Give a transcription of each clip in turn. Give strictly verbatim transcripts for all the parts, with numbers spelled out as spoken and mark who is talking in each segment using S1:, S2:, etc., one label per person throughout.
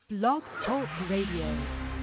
S1: Blog Talk Radio.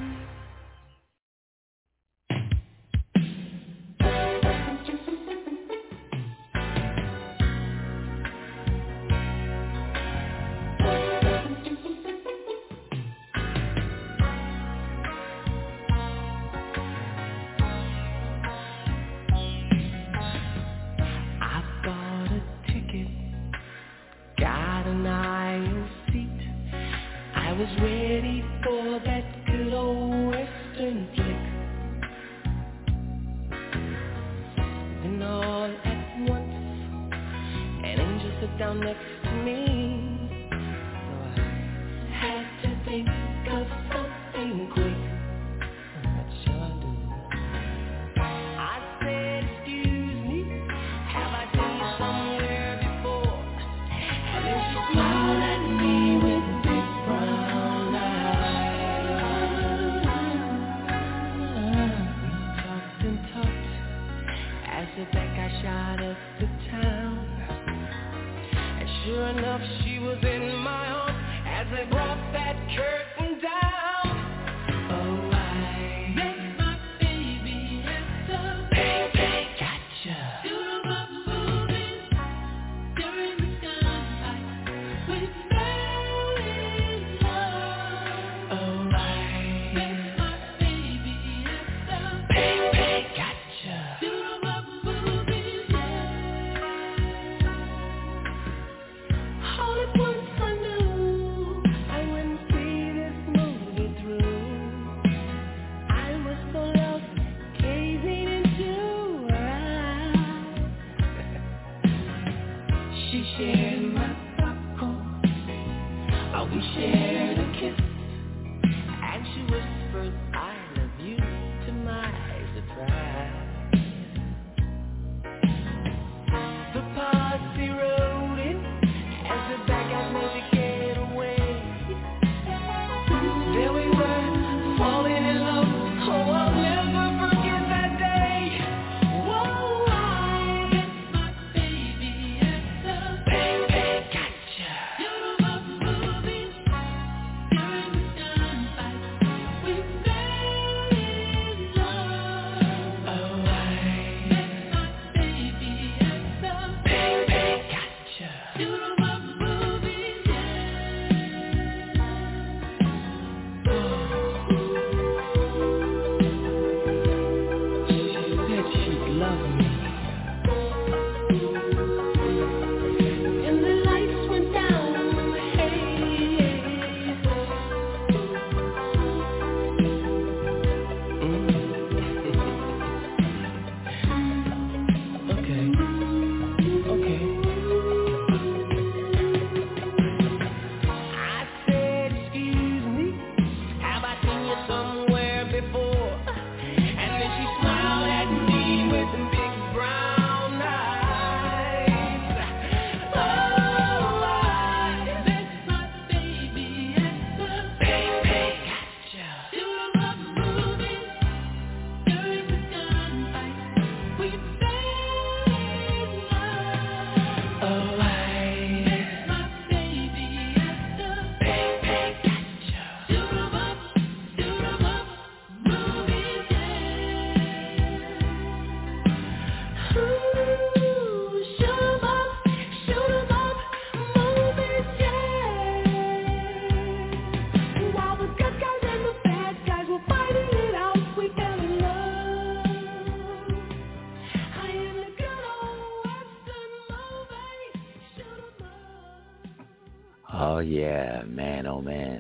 S2: Oh, yeah, man, oh, man.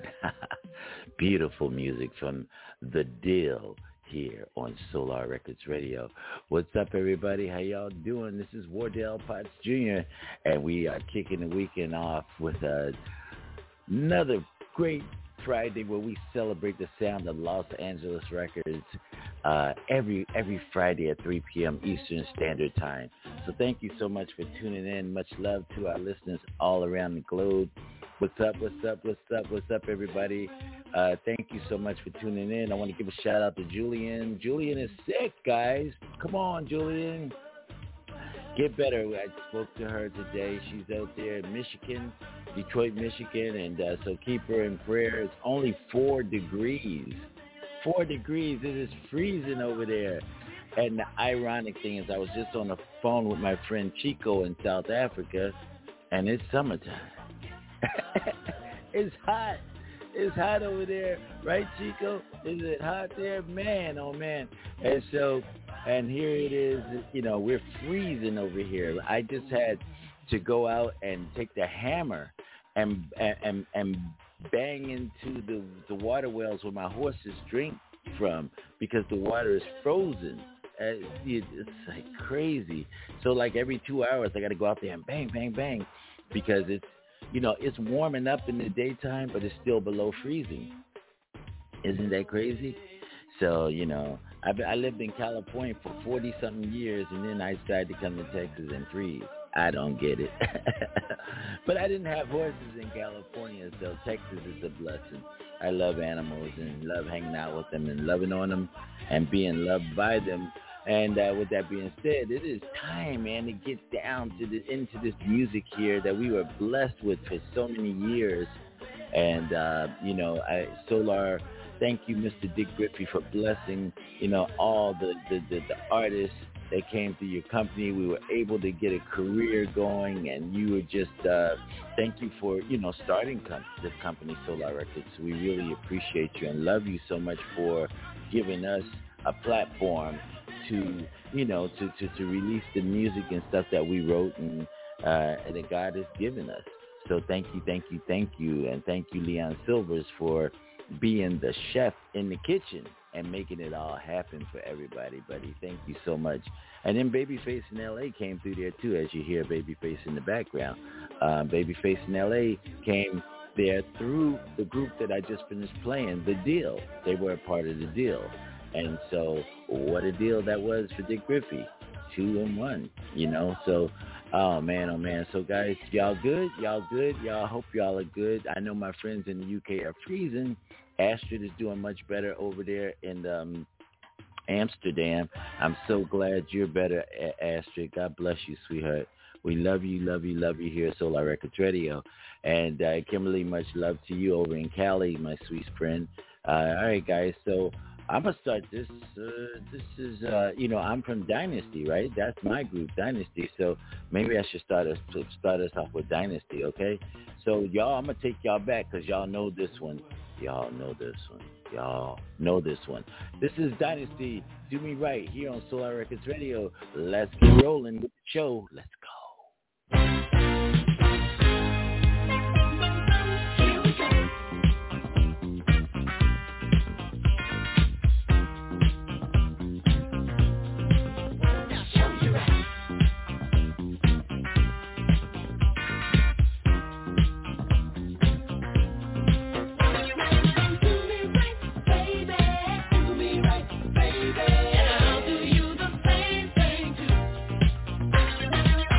S2: Beautiful music from The Deal here on Solar Records Radio. What's up, everybody? How y'all doing? This is Wardell Potts Junior, and we are kicking the weekend off with uh, another great Friday where we celebrate the sound of Los Angeles records uh, every every Friday at three p.m. Eastern Standard Time. So thank you so much for tuning in. Much love to our listeners all around the globe. What's up, what's up, what's up, what's up, everybody? Uh, thank you so much for tuning in. I want to give a shout out to Julian. Julian is sick, guys. Come on, Julian. Get better. I spoke to her today. She's out there in Michigan Detroit, Michigan, and uh, so keep her in prayer. It's only four degrees. Four degrees. It is freezing over there. And the ironic thing is I was just on the phone with my friend Chico in South Africa, and it's summertime. It's hot. It's hot over there. Right, Chico? Is it hot there? Man, oh, man. And so, and here it is, you know, we're freezing over here. I just had to go out and take the hammer and and and bang into the, the water wells where my horses drink from because the water is frozen. Uh, it, it's like crazy. So like every two hours, I got to go out there and bang, bang, bang, because it's, you know, it's warming up in the daytime, but it's still below freezing. Isn't that crazy? So, you know, I, I lived in California for forty-something years, and then I decided to come to Texas and freeze. I don't get it. But I didn't have horses in California, so Texas is a blessing. I love animals and love hanging out with them and loving on them and being loved by them. And uh, with that being said, it is time, man, to get down to the, into this music here that we were blessed with for so many years. And, uh, you know, I, Solar, thank you, Mister Dick Griffey, for blessing, you know, all the, the, the, the artists that came through your company. We were able to get a career going, and you were just, uh, thank you for, you know, starting com- this company, Solar Records. We really appreciate you and love you so much for giving us a platform to, you know, to, to, to release the music and stuff that we wrote and, uh, and that God has given us. So thank you, thank you, thank you, and thank you, Leon Silvers, for being the chef in the kitchen and making it all happen for everybody, buddy. Thank you so much. And then Babyface in L A came through there, too, as you hear Babyface in the background. Um, Babyface in L A came there through the group that I just finished playing, The Deal. They were a part of The Deal. And so what a deal that was for Dick Griffey. Two and one, you know. So, oh, man, oh, man. So, guys, y'all good? Y'all good? Y'all hope y'all are good. I know my friends in the U K are freezing. Astrid is doing much better over there in um, Amsterdam. I'm so glad you're better, Astrid. God bless you, sweetheart. We love you, love you, love you here at Solar Records Radio. And uh, Kimberly, much love to you over in Cali, my sweet friend. Uh, all right, guys. So I'm going to start this. Uh, this is, uh, you know, I'm from Dynasty, right? That's my group, Dynasty. So maybe I should start us, start us off with Dynasty, okay? So, y'all, I'm going to take y'all back because y'all know this one. Y'all know this one. Y'all know this one. This is Dynasty. Do Me Right here on Solar Records Radio. Let's get rolling with the show. Let's go.
S3: And I'll do you the same thing too.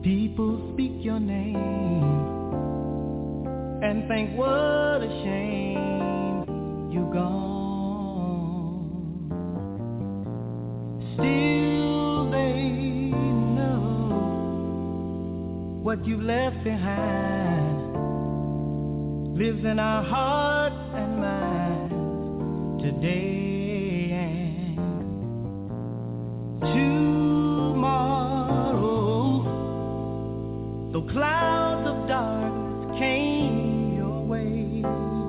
S3: People speak your name and think what a shame you're gone. Still they know what you left behind lives in our hearts and minds today and tomorrow. Though clouds of darkness came your way,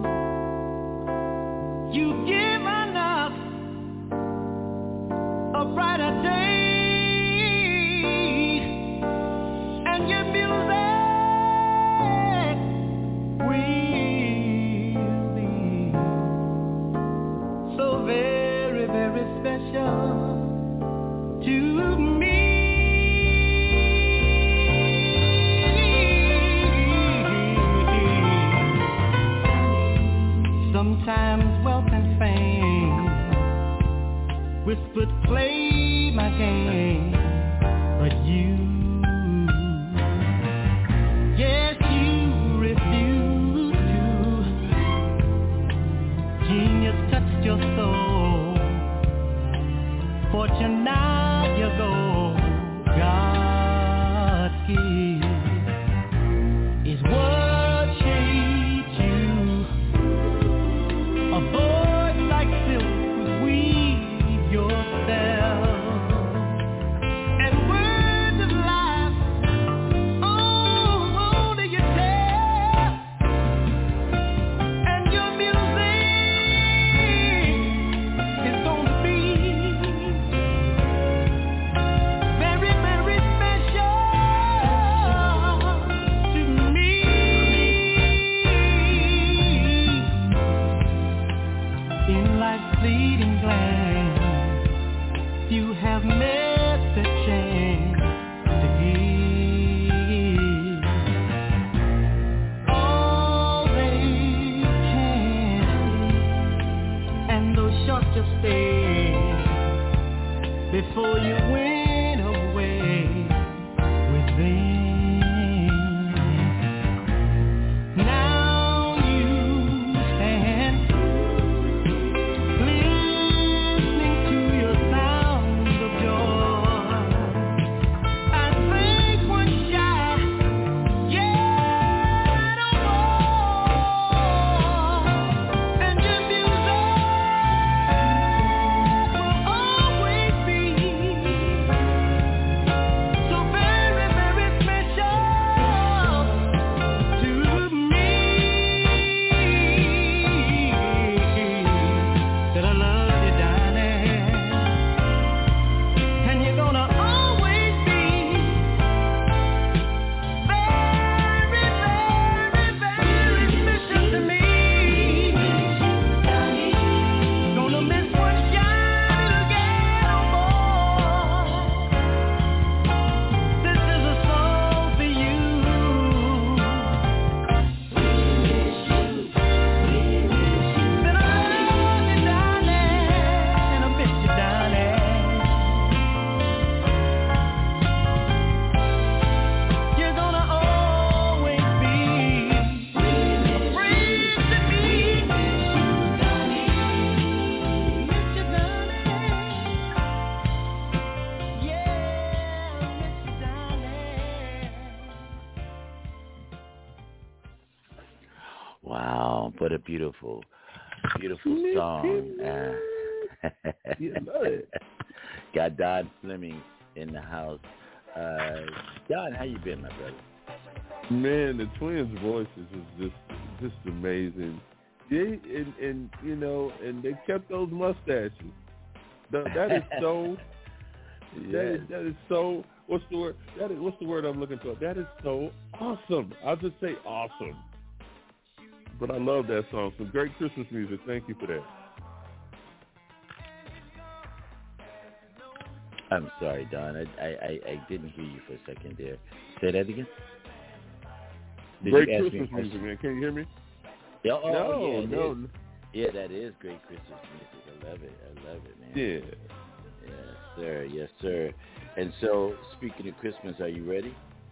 S3: you've given us a brighter day, and your music will be so very, very special to me. Sometimes wealth and fame whispered play my game, but you, yes you refused to. Genius touched your soul, fortune now you go. God's gift is what shaped you. A voice like silk would weave yourself, and words of life, oh, only you tell, and your music is gonna be very, very special to me. In life's fleeting glance, you have missed the chance to give all they can, and those short just stay before you went away with them. Now you stand listening to your sounds of joy. I think one shy, yeah, no more, and your music will always be so very, very special to me. That I love you, darling, and you're gonna always be very, very, very special to me. Gonna miss one shine again, oh boy. This is a song for you. That I love you, darling, and I miss you, darling. You're gonna always be a friend to me. Miss you, darling. Yeah, miss you, darling.
S2: Wow, what a beautiful, beautiful song. Uh,
S4: You love it.
S2: got Don Fleming in the house. Uh, Don, how you been, my brother?
S4: Man, the twins' voices is just just amazing. They and, and you know, and they kept those mustaches. That, that is so. That is that is so. What's the word? That is what's the word I'm looking for? That is so awesome. I'll just say awesome. But I love that song. Some great Christmas music. Thank you for that.
S2: I'm sorry, Don. I, I, I, I didn't hear you for a second there. Say that again. Did
S4: great
S2: you ask me a
S4: Christmas
S2: question?
S4: music, man. Can you hear me?
S2: Yeah, oh,
S4: no,
S2: yeah, it
S4: no.
S2: is. Yeah, that is great Christmas music. I love it. I love it, man.
S4: Yeah.
S2: Yes, sir. Yes, sir. And so, speaking of Christmas, are you ready?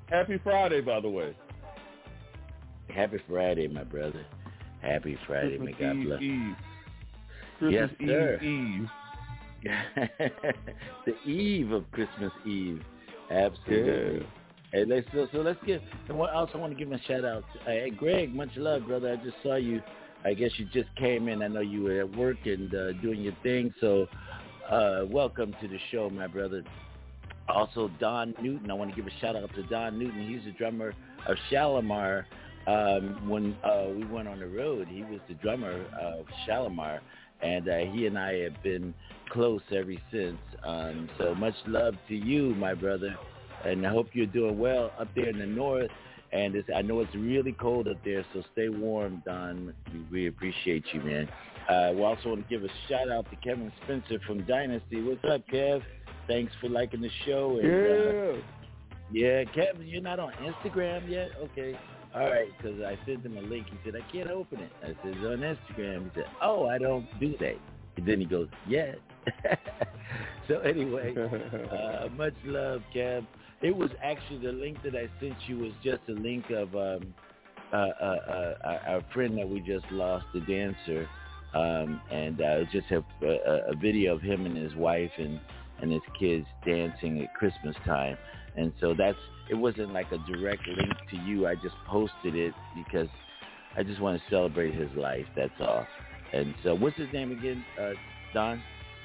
S4: Happy Friday, by the way.
S2: Happy Friday, my brother. Happy Friday,
S4: Christmas
S2: may God
S4: Eve,
S2: bless.
S4: Eve. Christmas
S2: Yes, sir.
S4: Eve, Eve.
S2: The eve of Christmas Eve. Absolutely.
S4: Yeah.
S2: Hey, let's so, so let's get. And I also want to give a shout out. To, hey, Greg, much love, brother. I just saw you. I guess you just came in. I know you were at work and uh, doing your thing. So, uh, welcome to the show, my brother. Also, Don Newton. I want to give a shout out to Don Newton. He's the drummer of Shalimar. Um, when uh, we went on the road, he was the drummer of Shalimar, and uh, he and I have been close ever since. Um, so much love to you, my brother, and I hope you're doing well up there in the north. And it's, I know it's really cold up there, so stay warm, Don. We, we appreciate you, man. Uh, we also want to give a shout out to Kevin Spencer from Dynasty. What's up, Kev? Thanks for liking the show. And,
S4: Yeah.
S2: Uh, yeah, Kevin, you're not on Instagram yet? Okay. All right, because I sent him a link. He said, I can't open it. I said, it's on Instagram. He said, oh, I don't do that. And then he goes, yeah. So anyway, uh, much love, Kev. It was actually the link that I sent you was just a link of um, uh, uh, uh, our friend that we just lost, the dancer. Um, and uh, it was just a, a, a video of him and his wife and, and his kids dancing at Christmas time. And so that's, it wasn't like a direct link to you. I just posted it because I just want to celebrate his life. That's all. And so what's his name again, uh, Don?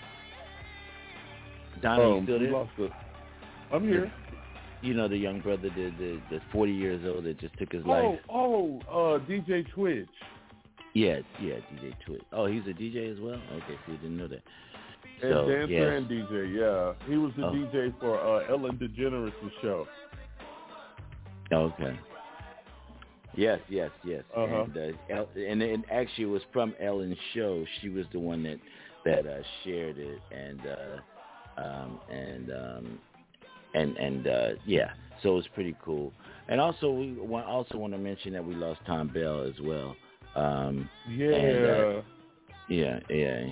S2: Don, are you
S4: Um,
S2: still
S4: we
S2: there?
S4: lost the, I'm here.
S2: You know the young brother, the, the, the forty years old that just took his
S4: Oh,
S2: life?
S4: oh, uh, D J Twitch.
S2: Yeah, yeah, D J Twitch. Oh, he's a D J as well? Okay, so you didn't know that.
S4: And
S2: So,
S4: dancer
S2: yes.
S4: and D J, yeah. He was the
S2: Oh.
S4: D J for uh, Ellen DeGeneres' show.
S2: Okay. Yes, yes, yes.
S4: Uh-huh.
S2: And, uh, El, and and actually, it was from Ellen's show. She was the one that that uh, shared it, and uh, um, and um, and and uh, yeah. So it was pretty cool. And also, we want, also want to mention that we lost Tom Bell as well. Um,
S4: Yeah.
S2: And, uh, yeah, yeah.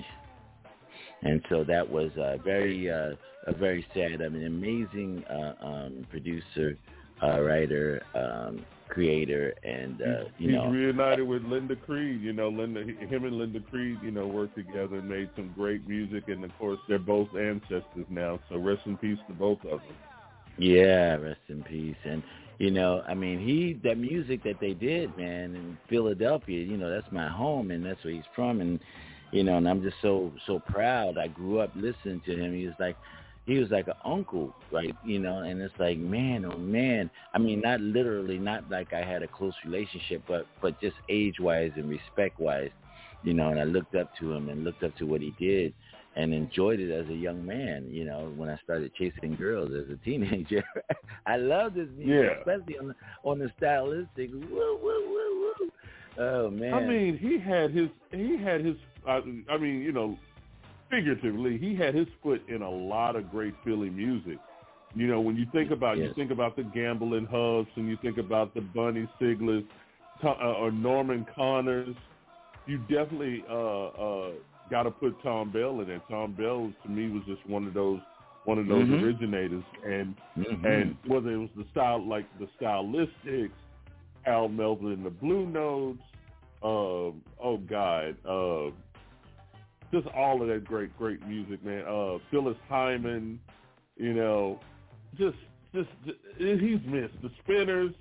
S2: And so that was uh, very, uh, a very sad. I mean, amazing uh, um, producer, uh, writer, um, creator, and uh,
S4: he's,
S2: you
S4: he's
S2: know,
S4: reunited with Linda Creed. You know, Linda, him and Linda Creed, you know, worked together and made some great music. And of course, they're both ancestors now. So rest in peace to both of them.
S2: yeah, rest in peace. And you know, I mean, he that music that they did, man, in Philadelphia. You know, that's my home, and that's where he's from, and. You know, and I'm just so so proud. I grew up listening to him. He was like, he was like an uncle, right? You know, and it's like, man, oh man. I mean, not literally, not like I had a close relationship, but but just age wise and respect wise, you know. And I looked up to him and looked up to what he did, and enjoyed it as a young man. You know, when I started chasing girls as a teenager, I loved his music,
S4: Yeah.
S2: especially on the on the stylistic. Woo woo woo woo. Oh man.
S4: I mean, he had his, he had his, uh, I mean, you know, figuratively, he had his foot in a lot of great Philly music. You know, when you think about,
S2: Yes.
S4: you think about the Gamble Hubs, and you think about the Bunny Siglers, uh, or Norman Connors, you definitely uh, uh, got to put Tom Bell in there. Tom Bell, to me, was just one of those, one of those
S2: Mhm.
S4: originators, and
S2: Mhm.
S4: and whether it was the style, like the stylistics, Al Melvin and the Blue Notes, uh, oh God, uh, just all of that great, great music, man. Uh, Phyllis Hyman, you know, just, just, just he's missed the Spinners,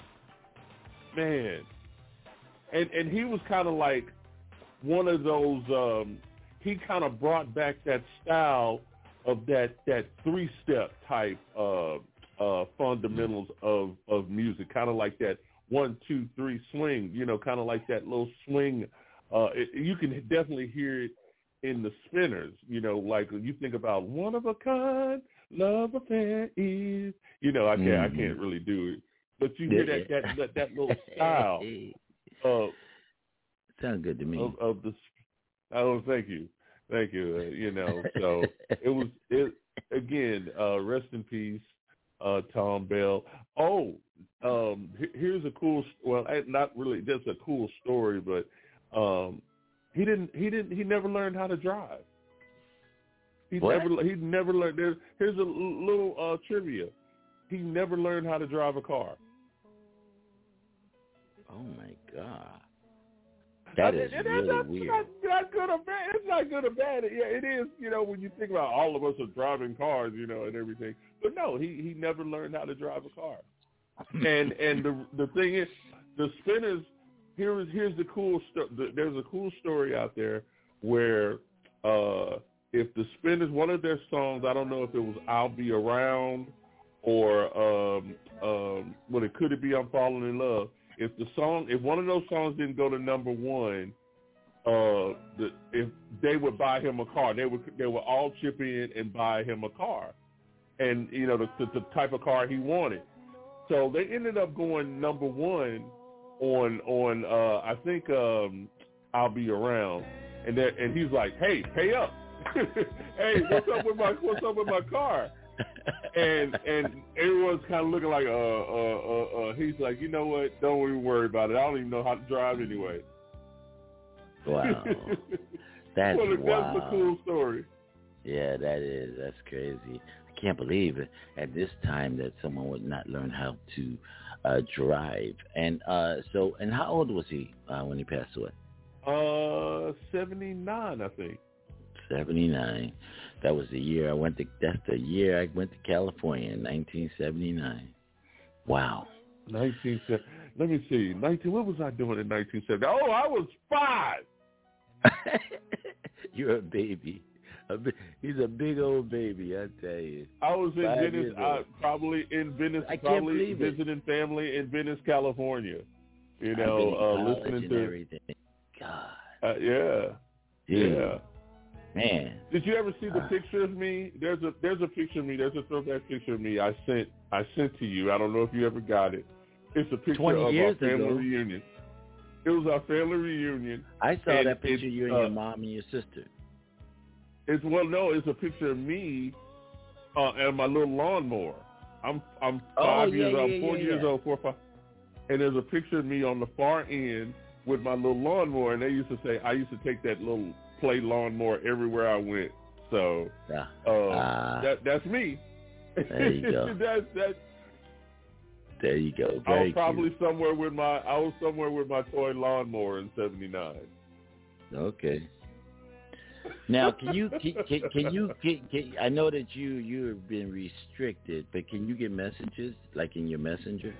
S4: man, and and he was kind of like one of those. Um, he kind of brought back that style of that that three step type uh, uh, fundamentals of of music, kind of like that. One, two, three swing, you know, kind of like that little swing. Uh, it, you can definitely hear it in the Spinners, you know, like you think about one of a kind, love affair is, you know, I can't,
S2: Mm-hmm.
S4: I can't really do it, but you hear that, that, that, that little style of,
S2: sounds good to me.
S4: of, of the, oh, thank you. Thank you. Uh, you know, so it was, it again, uh, rest in peace, uh, Tom Bell. Oh, um, here's a cool, well, not really just a cool story, but um, he didn't, he didn't, he never learned how to drive. He
S2: What?
S4: never, he never learned. There's, here's a little uh, trivia. He never learned how to drive a car.
S2: Oh my God. That is
S4: and
S2: really
S4: that's
S2: weird.
S4: Not, not good or bad. It's not good or bad. Yeah, it is. You know, when you think about all of us are driving cars, you know, and everything. But no, he, he never learned how to drive a car. and and the the thing is, the Spinners. Here is here's the cool sto- the, There's a cool story out there where uh, if the Spinners, one of their songs, I don't know if it was "I'll Be Around" or um, um, what it could it be "I'm Falling in Love." If the song, if one of those songs didn't go to number one, uh, the, if they would buy him a car, they would they would all chip in and buy him a car, and you know the, the, the type of car he wanted. So they ended up going number one on on uh, I think um, "I'll Be Around," and that and he's like, "Hey, pay up! Hey, what's up with my what's up with my car?" and and everyone's kind of looking like, uh, uh, uh, uh, he's like, you know what? Don't even worry about it. I don't even know how to drive anyway.
S2: Wow, that's
S4: well,
S2: wow.
S4: That's a cool story.
S2: Yeah, that is. That's crazy. I can't believe it at this time that someone would not learn how to uh, drive. And uh, so, and how old was he uh, when he passed away?
S4: Uh, seventy-nine, I think.
S2: seventy-nine. That was the year I went to, that's the year I went to California in nineteen seventy-nine. Wow.
S4: nineteen seventy. Let me see. nineteen. What was I doing in nineteen seventy? Oh, I was five.
S2: You're a baby. A bi- he's a big old baby, I tell you.
S4: I was in
S2: Five
S4: Venice, uh, probably in Venice,
S2: I can't
S4: probably
S2: believe it.
S4: visiting family in Venice, California. You
S2: I've
S4: know,
S2: been in
S4: uh,
S2: college
S4: listening
S2: and
S4: to
S2: everything. God.
S4: Uh, yeah.
S2: Dude.
S4: Yeah.
S2: Man.
S4: Did you ever see the
S2: Uh,
S4: picture of me? There's a there's a picture of me. There's a throwback picture of me I sent I sent to you. I don't know if you ever got it. It's a picture
S2: twenty
S4: of our
S2: years
S4: family
S2: ago.
S4: reunion. It was our family reunion.
S2: I saw
S4: and
S2: that picture of you and
S4: uh,
S2: your mom and your sister.
S4: It's well, no, it's a picture of me uh, and my little lawnmower. I'm I'm five
S2: Oh, yeah,
S4: years old.
S2: yeah,
S4: I'm four
S2: yeah,
S4: years
S2: yeah.
S4: old, four five. And there's a picture of me on the far end with my little lawnmower. And they used to say I used to take that little play lawnmower everywhere I went. So
S2: Yeah.
S4: uh,
S2: Uh,
S4: that that's me.
S2: There you go.
S4: that's that.
S2: There you go.
S4: I was
S2: Very
S4: probably
S2: cute.
S4: somewhere with my I was somewhere with my toy lawnmower in seventy-nine.
S2: Okay. Now, can you can, can, can you can, can, I know that you you have been restricted, but can you get messages like in your messenger?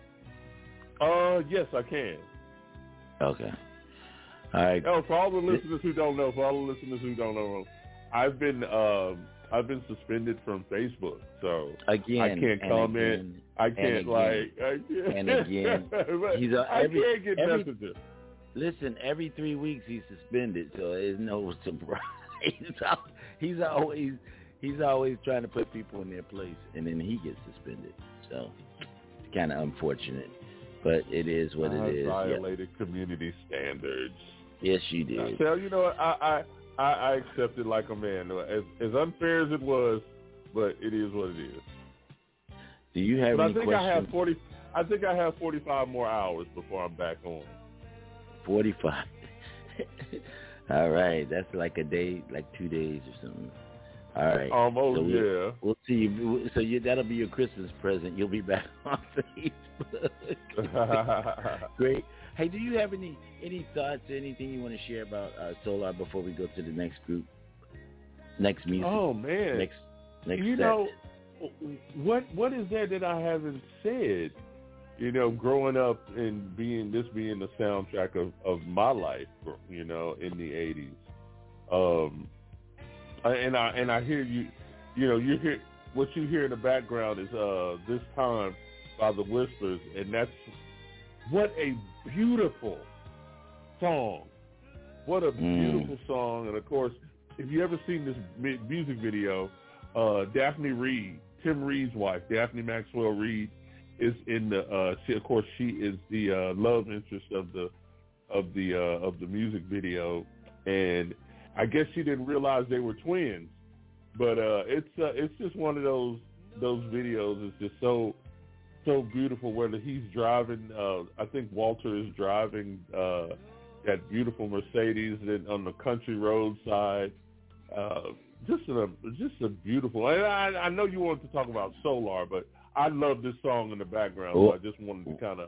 S4: Uh, yes, I can.
S2: Okay. All right.
S4: Oh, for all the listeners who don't know, for all the listeners who don't know, I've been um, I've been suspended from Facebook, so
S2: Again,
S4: I can't
S2: and
S4: comment.
S2: again,
S4: I can't
S2: and
S4: like
S2: again,
S4: I can't,
S2: and again. He's a,
S4: I
S2: every,
S4: can't get
S2: every,
S4: messages.
S2: Listen, every three weeks he's suspended, so it's no surprise. he's, al- he's always he's always trying to put people in their place, and then he gets suspended. So it's kind of unfortunate, but it is what
S4: I
S2: it is.
S4: violated yeah. community standards.
S2: Yes, you did.
S4: I tell you know what, I, I I I accept it like a man. As as unfair as it was, but it is what it is.
S2: Do you have
S4: but
S2: any
S4: I think
S2: questions?
S4: I have forty. I think I have forty-five more hours before I'm back on.
S2: Forty-five. All right, that's like a day, like two days or something. All right.
S4: Almost,
S2: so we'll,
S4: yeah.
S2: We'll see. You. So you, that'll be your Christmas present. You'll be back on Facebook. Great. Hey, do you have any any thoughts, anything you want to share about uh, Solar before we go to the next group, next music?
S4: Oh man,
S2: next next.
S4: You
S2: set.
S4: know, what what is that that I haven't said? You know, growing up and being this being the soundtrack of, of my life, you know, in the eighties. Um, and I and I hear you, you know, you hear what you hear in the background is uh, "This Time" by the Whispers, and that's what a beautiful song. What a beautiful mm. song, and of course, if you ever seen this music video, uh, Daphne Reed, Tim Reed's wife, Daphne Maxwell Reed, is in the. Uh, she, of course, she is the uh, love interest of the of the uh, of the music video, and I guess she didn't realize they were twins. But uh, it's uh, it's just one of those those videos. It's just so so beautiful. Whether he's driving, uh, I think Walter is driving uh, that beautiful Mercedes on the country roadside. Uh, just a just a beautiful. And I, I know you wanted to talk about Solar, but I love this song in the background, so I just wanted to kind of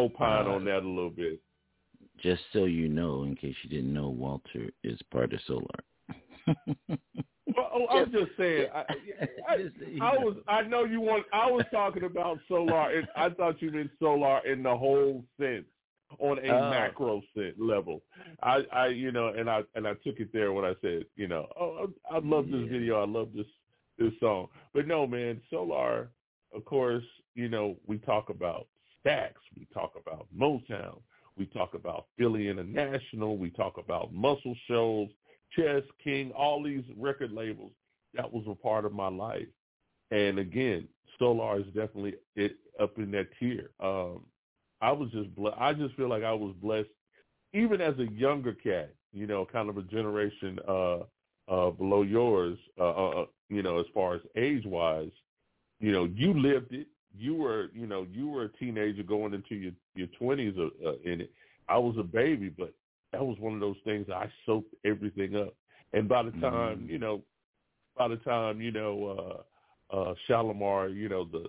S4: opine
S2: uh,
S4: on that a little bit.
S2: Just so you know, in case you didn't know, Walter is part of Solar.
S4: Well, I'm just saying. I, I, I was. I know you want. I was talking about Solar, and I thought you meant Solar in the whole sense, on a
S2: oh.
S4: macro sense level. I, I, you know, and I and I took it there when I said, you know, oh, I, I love this
S2: yeah.
S4: video. I love this this song. But no, man, Solar. Of course, you know, we talk about Stax. We talk about Motown. We talk about Philly International. We talk about Muscle Shoals, Chess King, all these record labels. That was a part of my life. And again, Solar is definitely it up in that tier. Um, I was just ble- I just feel like I was blessed, even as a younger cat, you know, kind of a generation uh, uh, below yours, uh, uh, you know, as far as age-wise. You know, you lived it. You were, you know, you were a teenager going into your, your twenties uh, uh, in it. I was a baby, but that was one of those things I soaked everything up. And by the time,
S2: mm.
S4: you know, by the time, you know, uh, uh, Shalimar, you know, the,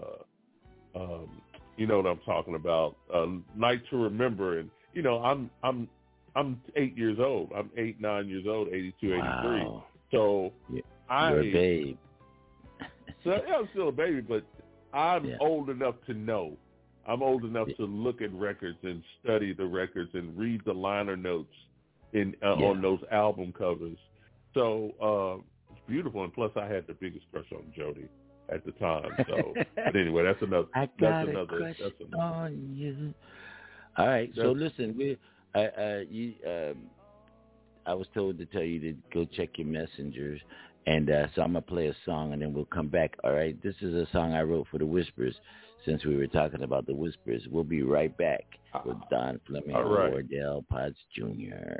S4: uh, um, you know what I'm talking about, uh, Night to Remember. And, you know, I'm, I'm, I'm eight years old. I'm eight, nine years old, eighty-two, eighty-three.
S2: Wow.
S4: So
S2: You're
S4: I,
S2: a babe.
S4: So yeah, I'm still a baby, but I'm
S2: yeah.
S4: old enough to know. I'm old enough yeah. to look at records and study the records and read the liner notes in uh,
S2: yeah.
S4: on those album covers. So uh, it's beautiful, and plus I had the biggest crush on Jody at the time. So, but anyway, that's another.
S2: I got
S4: that's
S2: a
S4: another.
S2: crush
S4: That's another.
S2: on you. All right.
S4: That's,
S2: so listen, we, I, uh, you, um, I was told to tell you to go check your messengers. And uh, so I'm going to play a song, and then we'll come back. All right, this is a song I wrote for the Whispers, since we were talking about the Whispers. We'll be right back with Don Fleming and
S4: right.
S2: Wardell Potts Junior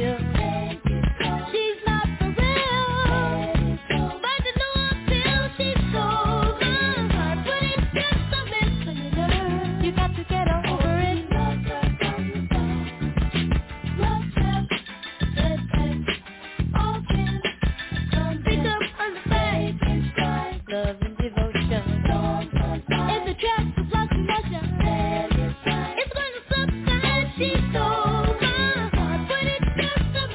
S3: It's gonna subside, she's so gone. Put it just a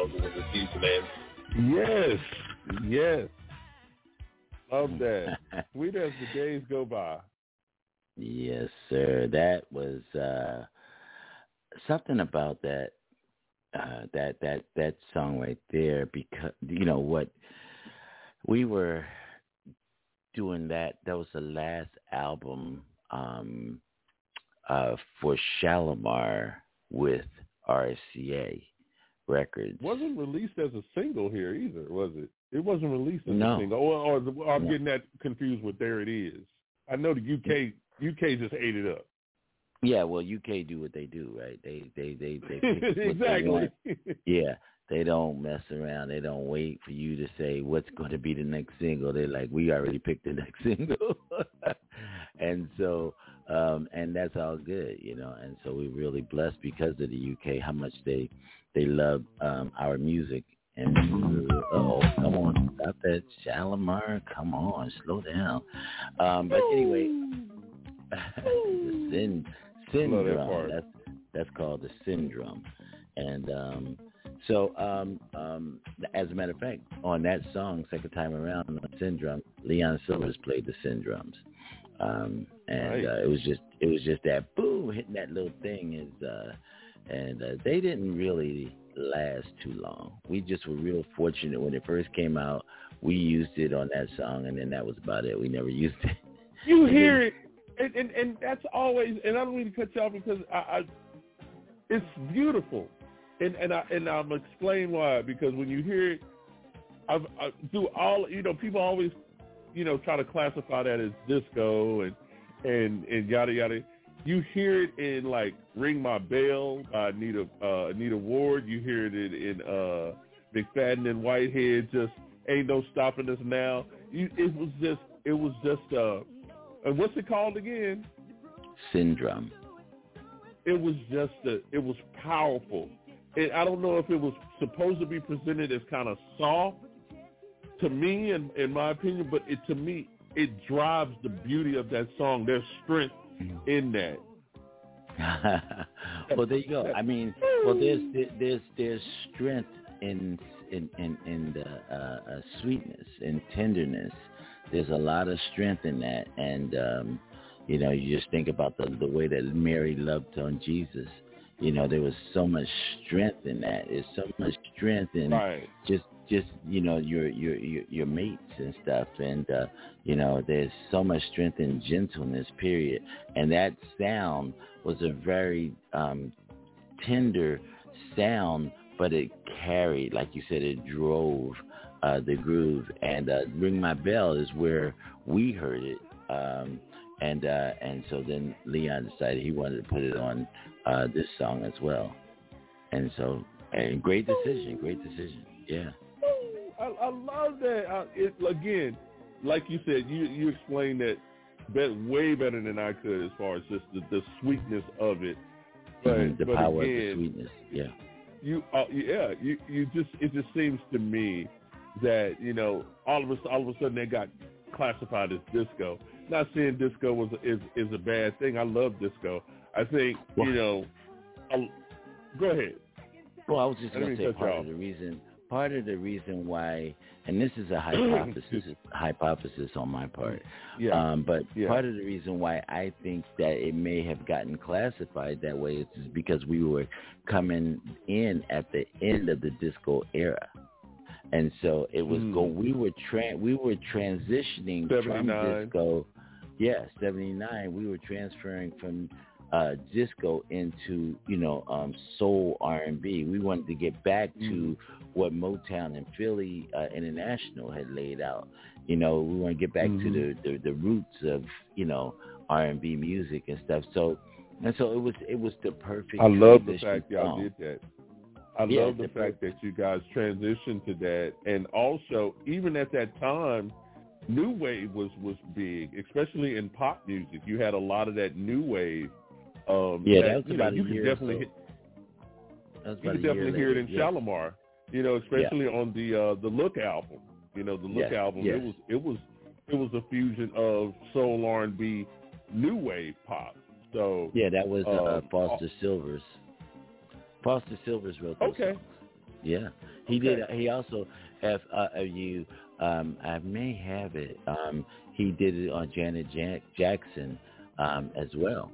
S5: longer when the season ends.
S4: Yes, yes. Love that. Sweet as the days go by.
S2: Yes, sir. That was uh, something about that uh, that that that song right there. Because you know what, we were doing that. That was the last album um, uh, for Shalamar with R C A Records.
S4: Wasn't released as a single here either, was it? It wasn't released as
S2: no.
S4: a single. Or, or, or I'm
S2: no.
S4: getting that confused with There It Is. I know the U K U K just ate it up.
S2: Yeah, well, U K do what they do, right? They they they they pick what
S4: exactly.
S2: they want. Yeah, they don't mess around. They don't wait for you to say what's going to be the next single. They're like, we already picked the next single, and so um, and that's all good, you know. And so we're really blessed because of the U K, how much they they love um, our music. And oh, come on, stop that, Shalamar. Come on, slow down. Um, but anyway, the sin. Syndrome. That that's that's called the Syndrome, and um, so um, um, as a matter of fact, on that song, second time around, on Syndrome, Leon Silvers played the Syndromes, um, and
S4: right.
S2: uh, it was just it was just that boom hitting that little thing is, uh, and uh, they didn't really last too long. We just were real fortunate when it first came out. We used it on that song, and then that was about it. We never used it.
S4: You hear it. And, and and that's always, and I don't mean to cut you off because I, I it's beautiful, and and I and I'm gonna explain why. Because when you hear it, I've, I do all you know. People always, you know, try to classify that as disco and and and yada yada. You hear it in like "Ring My Bell" by Anita uh, Anita Ward. You hear it in, in uh, McFadden and Whitehead. Just ain't no stopping us now. You, it was just it was just. Uh, And what's it called again?
S2: Syndrome.
S4: It was just a, it was powerful. And I don't know if it was supposed to be presented as kind of soft to me, in, in my opinion, but it to me, it drives the beauty of that song. There's strength in that.
S2: Well, there you go. I mean, well, there's there's there's strength in in in, in the uh, uh, sweetness and tenderness. There's a lot of strength in that, and um, you know, you just think about the the way that Mary loved on Jesus. You know, there was so much strength in that. There's so much strength in
S4: right.
S2: just just you know your your your, your mates and stuff, and uh, you know, there's so much strength in gentleness. Period. And that sound was a very um, tender sound, but it carried, like you said, it drove. Uh, the groove, and uh, "Ring My Bell" is where we heard it, um, and uh, and so then Leon decided he wanted to put it on uh, this song as well, and so and great decision, great decision, yeah.
S4: I, I love that. I, it, again, like you said, you you explained that bet, way better than I could as far as just the, the sweetness of it, but
S2: mm-hmm. the
S4: but
S2: power
S4: again,
S2: of the sweetness, yeah.
S4: You uh, yeah, you you just it just seems to me that, you know, all of a all of a sudden they got classified as disco. Not saying disco was is is a bad thing. I love disco. I think well, you know. I'll, go ahead.
S2: Well, I was just going to say part of the reason. Part of the reason why, and this is a hypothesis, hypothesis on my part.
S4: Yeah.
S2: Um, but
S4: yeah.
S2: part of the reason why I think that it may have gotten classified that way is because we were coming in at the end of the disco era. And so it was mm. go. We were tra- We were transitioning from disco. Yeah, seventy-nine. We were transferring from uh, disco into you know um, soul R and B. We wanted to get back mm. to what Motown and Philly uh, International had laid out. You know, we want to get back mm-hmm. to the, the the roots of you know R and B music and stuff. So and so it was it was the perfect.
S4: I love the fact y'all
S2: song.
S4: did that. I
S2: yeah,
S4: love the fact that you guys transitioned to that, and also even at that time, new wave was, was big, especially in pop music. You had a lot of that new wave. Um,
S2: yeah,
S4: that,
S2: that was
S4: you
S2: about
S4: know, you
S2: a year
S4: could definitely,
S2: so.
S4: hit,
S2: that was
S4: you
S2: about
S4: could
S2: a
S4: definitely
S2: year
S4: hear
S2: later.
S4: it in
S2: yeah.
S4: Shalamar. You know, especially
S2: yeah.
S4: on the uh, the Look album. You know, the Look
S2: yes.
S4: album.
S2: Yes.
S4: It was it was it was a fusion of soul R and B, new wave pop. So
S2: yeah, that was uh,
S4: um,
S2: Foster Silvers. Foster Silvers wrote those
S4: okay.
S2: songs. Yeah, he
S4: Okay.
S2: did. He also, if uh, if you, um, I may have it. Um, he did it on Janet Jack- Jackson um, as well.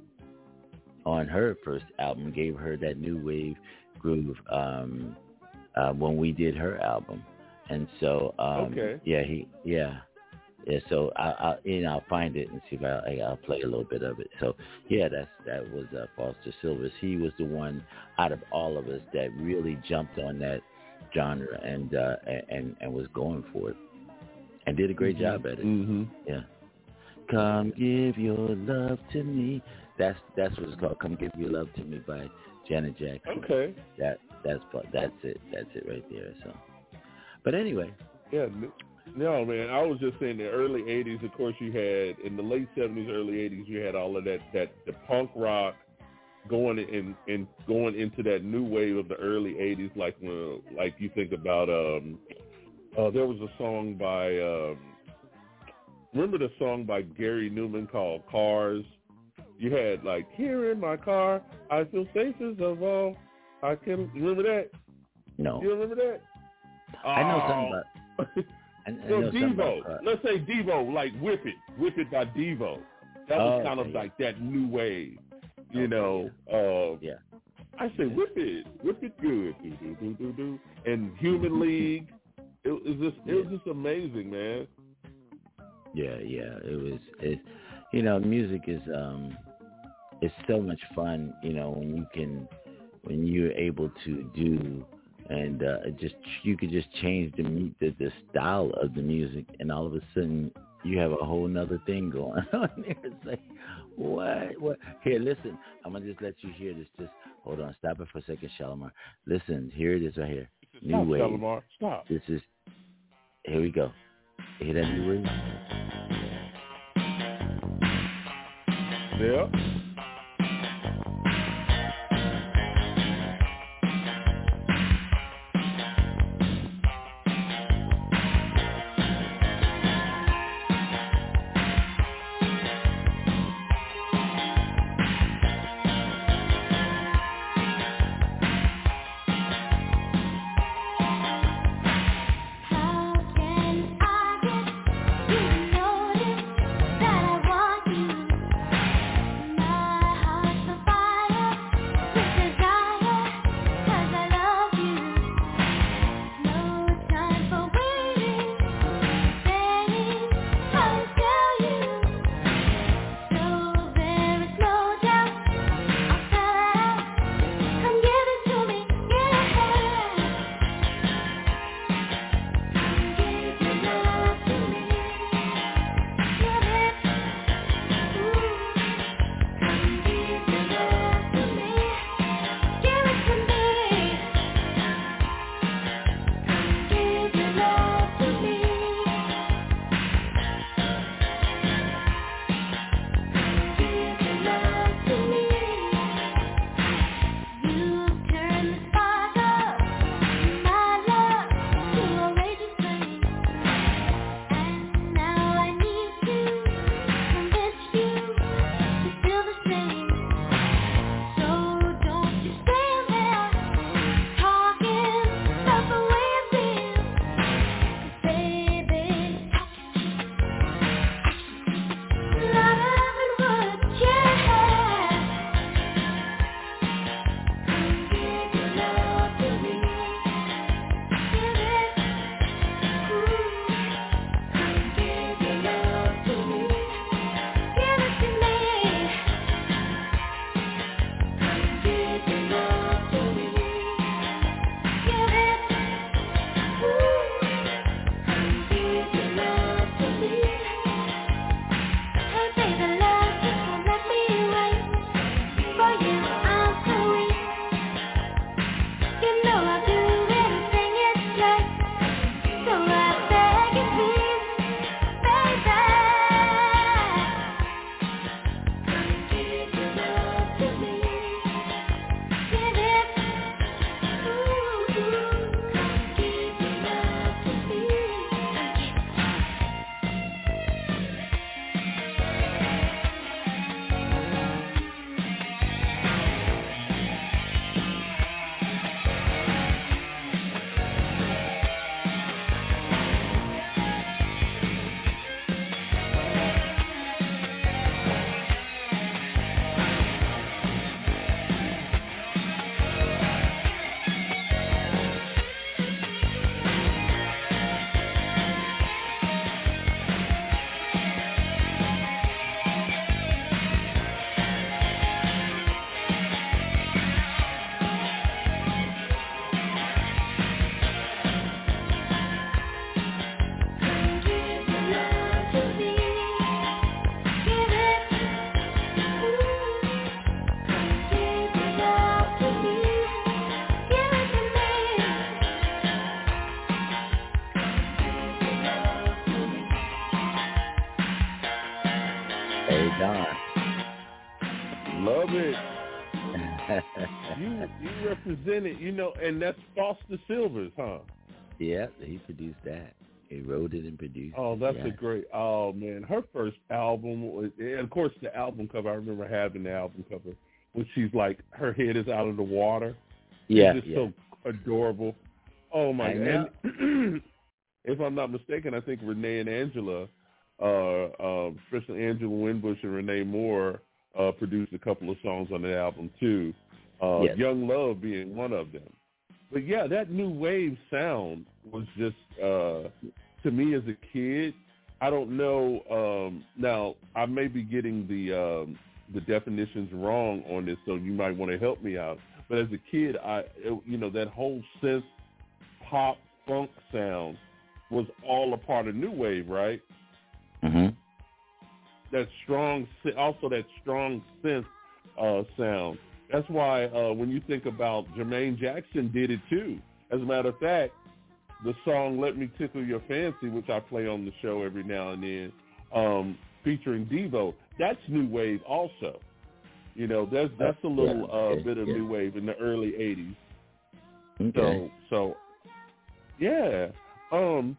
S2: On her first album, gave her that new wave groove um, uh, when we did her album, and so um,
S4: Okay.
S2: yeah, he yeah. Yeah, so I, I, you know, I'll find it and see if I, I, I'll play a little bit of it. So, yeah, that's that was uh, Foster Silvers. He was the one out of all of us that really jumped on that genre and uh, and and was going for it, and did a great
S4: mm-hmm.
S2: job at it.
S4: Mm-hmm.
S2: Yeah. Come give your love to me. That's that's what it's called. Come give your love to me by Janet Jackson.
S4: Okay.
S2: That that's that's it. That's it right there. So, but anyway.
S4: Yeah. No, man, I was just saying the early eighties, of course, you had, in the late seventies, early eighties, you had all of that, that the punk rock going in, in going into that new wave of the early eighties, like when, like you think about, um, uh, there was a song by, um, remember the song by Gary Newman called Cars? You had, like, here in my car, I feel safest of all, I can, remember that?
S2: No.
S4: You remember that?
S2: I know something about I, I
S4: So
S2: know
S4: Devo,
S2: about, uh,
S4: let's say Devo, like Whip It, Whip It by Devo. That was
S2: oh,
S4: kind
S2: okay,
S4: of
S2: yeah.
S4: like that new wave, you
S2: okay,
S4: know.
S2: Yeah.
S4: Uh,
S2: yeah.
S4: I say Whip It, Whip It good, do do do do do. And Human League, it was just, it was
S2: Yeah.
S4: just amazing, man.
S2: Yeah, yeah. It was, it, you know, music is, um, it's so much fun, you know, when you can, when you're able to do. And uh, it just you could just change the, the the style of the music, and all of a sudden you have a whole nother thing going on there. It's like, what? What? Here, listen. I'm gonna just let you hear this. Just hold on. Stop it for a second, Shalimar. Listen. Here it is right here. New
S4: Stop,
S2: wave.
S4: Shalimar. Stop.
S2: This is. Here we go. Hear that new wave?
S4: Yeah.
S5: That I want you.
S4: Love it. you you represent it, you know, and that's Foster Silvers, huh?
S2: Yeah, he produced that. He wrote it and produced
S4: Oh, that's
S2: it. Yeah.
S4: a great, oh, man. Her first album, was, and of course the album cover, I remember having the album cover, when she's like, her head is out of the water.
S2: Yeah,
S4: It's just
S2: yeah.
S4: so adorable. Oh, my
S2: I
S4: God.
S2: know.
S4: And if I'm not mistaken, I think Renee and Angela, uh, uh, especially Angela Winbush and Renee Moore, uh, produced a couple of songs on the album, too. Uh,
S2: Yes.
S4: Young Love being one of them. But, yeah, that new wave sound was just, uh, to me as a kid, I don't know. Um, now, I may be getting the um, the definitions wrong on this, so you might want to help me out. But as a kid, I, it, you know, that whole synth pop funk sound was all a part of new wave, right?
S2: Mm-hmm.
S4: That strong, also that strong synth uh, sound. That's why uh, when you think about Jermaine Jackson did it too. As a matter of fact, the song "Let Me Tickle Your Fancy," which I play on the show every now and then, um, featuring Devo, that's new wave also. You know, that's that's a little
S2: yeah,
S4: uh,
S2: yeah,
S4: bit of
S2: yeah.
S4: new wave in the early eighties.
S2: Okay.
S4: So, so yeah. Um,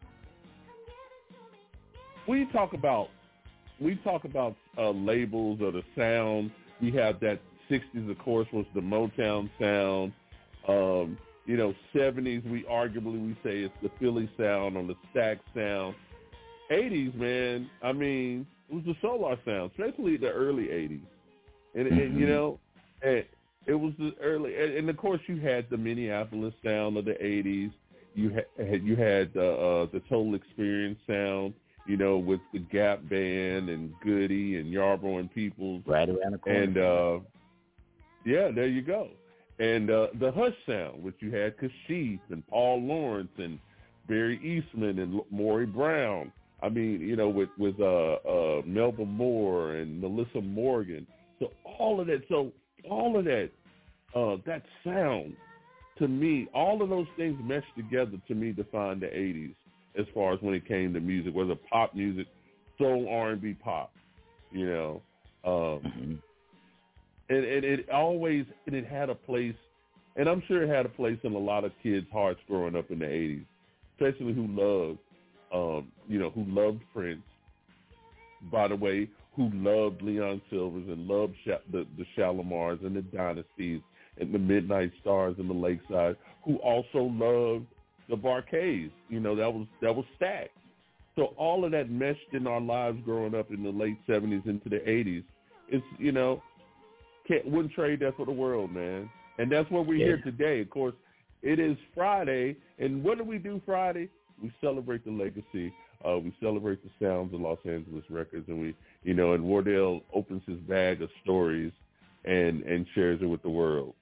S4: we talk about we talk about uh, labels or the sound. We have that sixties, of course, was the Motown sound. Um, you know, seventies, we arguably we say it's the Philly sound or the Stax sound. eighties, man, I mean, it was the Solar sound, especially the early eighties. And, mm-hmm. and you know, and it was the early, and, and of course you had the Minneapolis sound of the eighties. You had you had uh, uh, the Total Experience sound, you know, with the Gap Band and Goody and Yarborough and Peoples.
S2: Right around the corner.
S4: And, uh, yeah, there you go. And uh, the Hush sound, which you had Kashif and Paul Lawrence and Barry Eastman and Maury Brown. I mean, you know, with, with uh, uh, Melba Moore and Melissa Morgan. So all of that, so all of that, uh, that sound, to me, all of those things meshed together to me define the eighties as far as when it came to music, whether pop music, soul, R and B pop, you know. Um,
S2: mm-hmm.
S4: and, and it always, and it had a place, and I'm sure it had a place in a lot of kids' hearts growing up in the eighties, especially who loved, um, you know, who loved Prince, by the way, who loved Leon Silvers and loved Sha- the, the Shalimars and the Dynasties and the Midnight Stars and the Lakeside, who also loved the Bar-Kays. You know, that was that was Stax. So all of that meshed in our lives growing up in the late seventies into the eighties. It's, you know, can't, wouldn't trade that for the world, man. And that's what we're
S2: yeah.
S4: here today. Of course, it is Friday, and what do we do Friday? We celebrate the legacy. Uh, we celebrate the sounds of Los Angeles records, and we, you know, and Wardell opens his bag of stories and, and shares it with the world.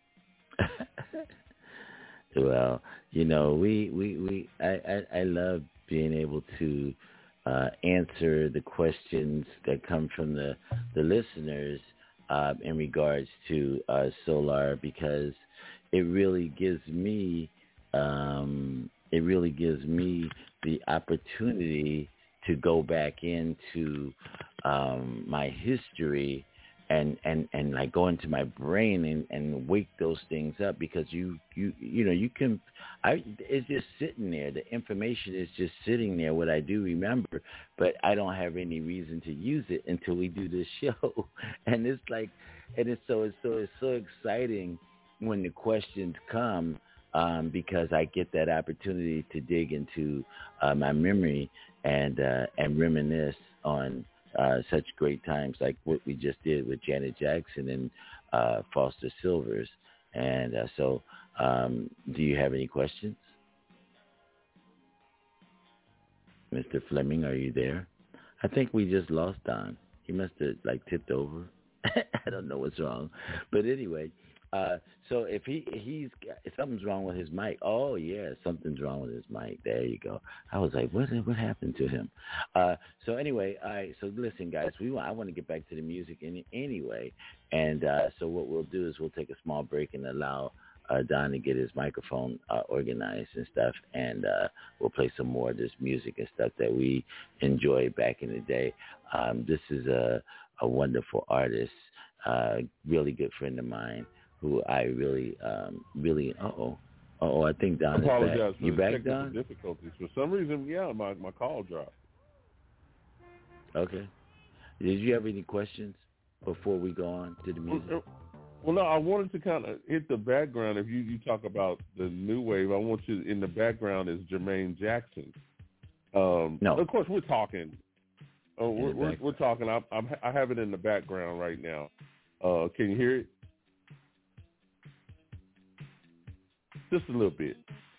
S2: Well, you know, we, we, we I, I, I love being able to uh, answer the questions that come from the, the listeners uh, in regards to uh, Solar, because it really gives me um, it really gives me the opportunity to go back into um, my history and, and, and like go into my brain and, and wake those things up, because you, you, you know, you can, I, it's just sitting there. The information is just sitting there, what I do remember, but I don't have any reason to use it until we do this show. And it's like, and it's so, it's so, it's so exciting when the questions come, um, because I get that opportunity to dig into uh, my memory and, uh, and reminisce on Uh, such great times like what we just did with Janet Jackson and uh, Foster Silvers. And uh, so um, do you have any questions? Mister Fleming, are you there? I think we just lost Don. He must have like tipped over. I don't know what's wrong. But anyway, uh, so if he he's if something's wrong with his mic. Oh yeah, something's wrong with his mic. There you go. I was like, what what happened to him? Uh, so anyway, all right. So listen, guys, we I want to get back to the music in, anyway. And uh, so what we'll do is we'll take a small break and allow uh, Don to get his microphone uh, organized and stuff, and uh, we'll play some more of this music and stuff that we enjoyed back in the day. Um, this is a a wonderful artist. a really good friend of mine who I really, um, really, uh-oh. Uh-oh, I think Don
S4: I apologize
S2: is back.
S4: for
S2: You
S4: the
S2: back,
S4: technical
S2: Don?
S4: difficulties. For some reason, yeah, my, my call dropped.
S2: Okay. Did you have any questions before we go on to the music?
S4: Well, well no, I wanted to kind of hit the background. If you, you talk about the new wave, I want you in the background is Jermaine Jackson. Um,
S2: no.
S4: Of course, we're talking. Uh, we're, we're, we're talking. I'm, I'm, I have it in the background right now. Uh, can you hear it? Just a little bit.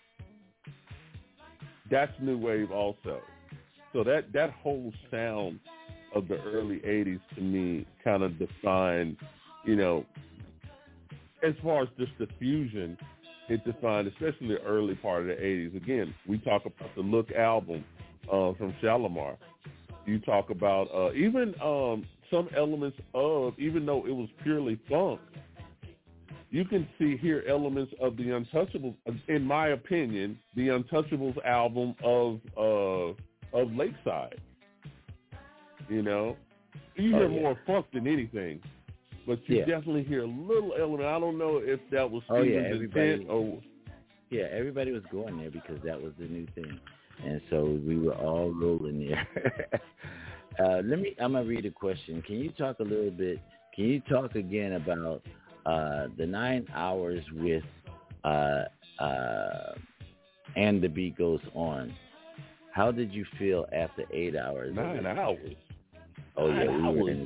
S4: That's new wave also. So that, that whole sound of the early eighties to me kind of defined, you know, as far as just the fusion, it defined especially the early part of the eighties. Again, we talk about the Look album uh, from Shalimar. You talk about uh, even um, some elements of, even though it was purely funk, you can see here elements of the Untouchables. In my opinion, the Untouchables album of uh, of Lakeside. You know, you hear oh, yeah. more funk than anything, but you
S2: yeah.
S4: definitely hear a little element. I don't know if that was
S2: oh,
S4: Stephen's
S2: yeah, everybody,
S4: intent or
S2: yeah, everybody was going there because that was the new thing, and so we were all rolling there. uh, let me. I'm gonna read a question. Can you talk a little bit? Can you talk again about uh, the nine hours with uh, uh, And the Beat Goes On? How did you feel after eight hours?
S4: Nine hours.
S2: Oh yeah,
S4: nine
S2: we
S4: hours.
S2: were in.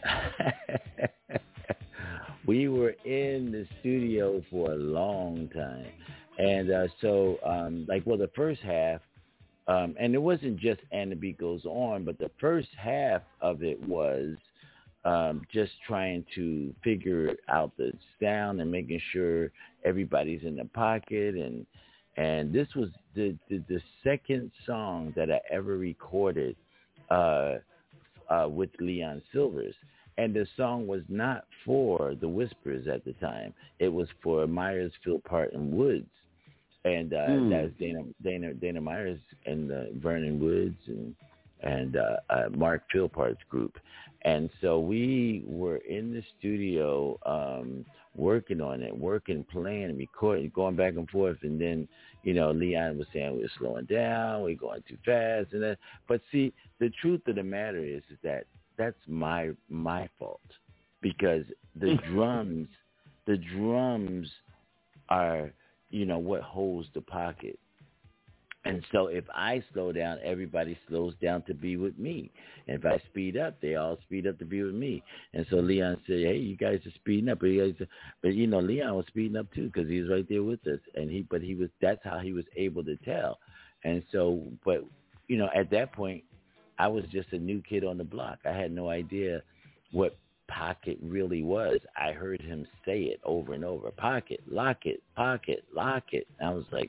S2: we were in the studio for a long time, and uh, so um, like well, the first half, um, and it wasn't just And the Beat Goes On, but the first half of it was um, just trying to figure out the sound and making sure everybody's in the pocket and. And this was the, the, the second song that I ever recorded uh, uh, with Leon Silvers. And the song was not for the Whispers at the time. It was for Myers, Philpott, and Woods. And uh, mm. that was Dana, Dana, Dana Myers and uh, Vernon Woods and, and uh, uh, Mark Philpott's group. And so we were in the studio um, working on it, working, playing, recording, going back and forth. And then, you know, Leon was saying we were slowing down, we're going too fast. And then, but see, the truth of the matter is, is that that's my my fault because the drums, the drums are, you know, what holds the pocket. And so if I slow down, everybody slows down to be with me. And if I speed up, they all speed up to be with me. And so Leon said, hey, you guys are speeding up. But, you, guys, but you know, Leon was speeding up too because he was right there with us. And he, but he was, that's how he was able to tell. And so, but, you know, at that point, I was just a new kid on the block. I had no idea what pocket really was. I heard him say it over and over. Pocket, lock it, pocket, lock it. And I was like,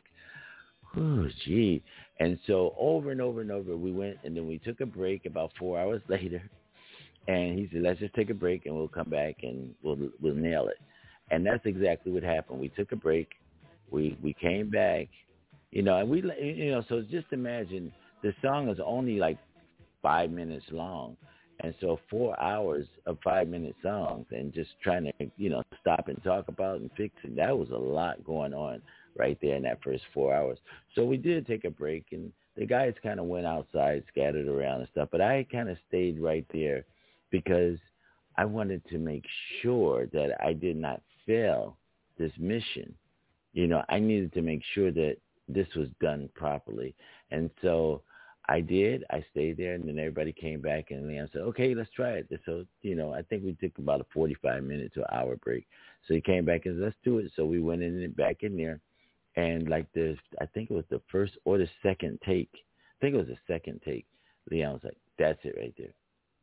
S2: oh, gee. And so over and over and over we went, and then we took a break about four hours later. And he said, let's just take a break, and we'll come back, and we'll we'll nail it. And that's exactly what happened. We took a break. We we came back, you know, and we, you know, so just imagine the song is only like five minutes long. And so four hours of five-minute songs and just trying to, you know, stop and talk about and fix it, that was a lot going on right there in that first four hours. So we did take a break, and the guys kind of went outside, scattered around and stuff. But I kind of stayed right there because I wanted to make sure that I did not fail this mission. You know, I needed to make sure that this was done properly. And so I did. I stayed there, and then everybody came back, and Leon said, okay, let's try it. So, you know, I think we took about a forty-five minute to an hour break. So he came back and said, let's do it. So we went in and back in there, and like the, I think it was the first or the second take. I think it was the second take. Leon was like, that's it right there.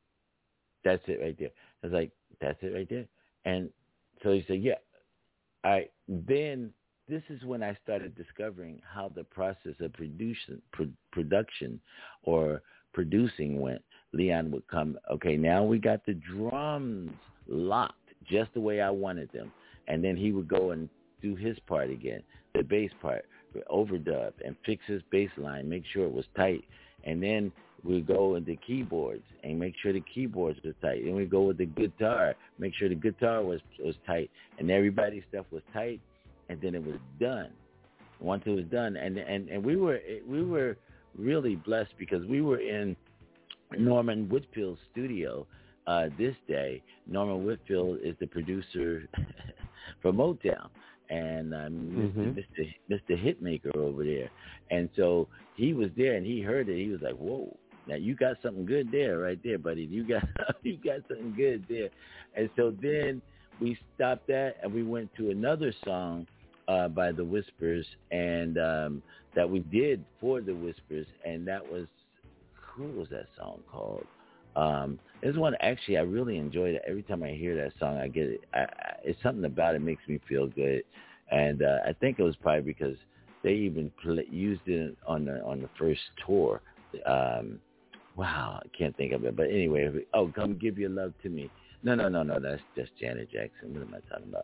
S2: That's it right there. I was like, that's it right there. And so he said, yeah. All right. Then this is when I started discovering how the process of production, pro- production or producing went. Leon would come, okay, now we got the drums locked just the way I wanted them. And then he would go and do his part again, the bass part, overdub, and fix his bass line, make sure it was tight. and then we go into keyboards and make sure the keyboards were tight. And we go with the guitar, make sure the guitar was was tight, and everybody's stuff was tight, and then it was done. Once it was done, and and, and we were we were really blessed because we were in Norman Whitfield's studio uh, this day. Norman Whitfield is the producer for Motown, and um, mm-hmm. Mister Mister Hitmaker over there. And so he was there, and he heard it. He was like, "Whoa, now you got something good there, right there, buddy. You got you got something good there." And so then we stopped that, and we went to another song uh, by the Whispers, and um, that we did for the Whispers, and that was, who was that song called? Um, there's one, actually, I really enjoyed it. Every time I hear that song, I get it. I, I, it's something about it makes me feel good. And uh, I think it was probably because they even play, used it on the on the first tour. Um, wow, I can't think of it. But anyway, oh, Come Give Your Love to Me. No, no, no, no, that's just Janet Jackson. What am I talking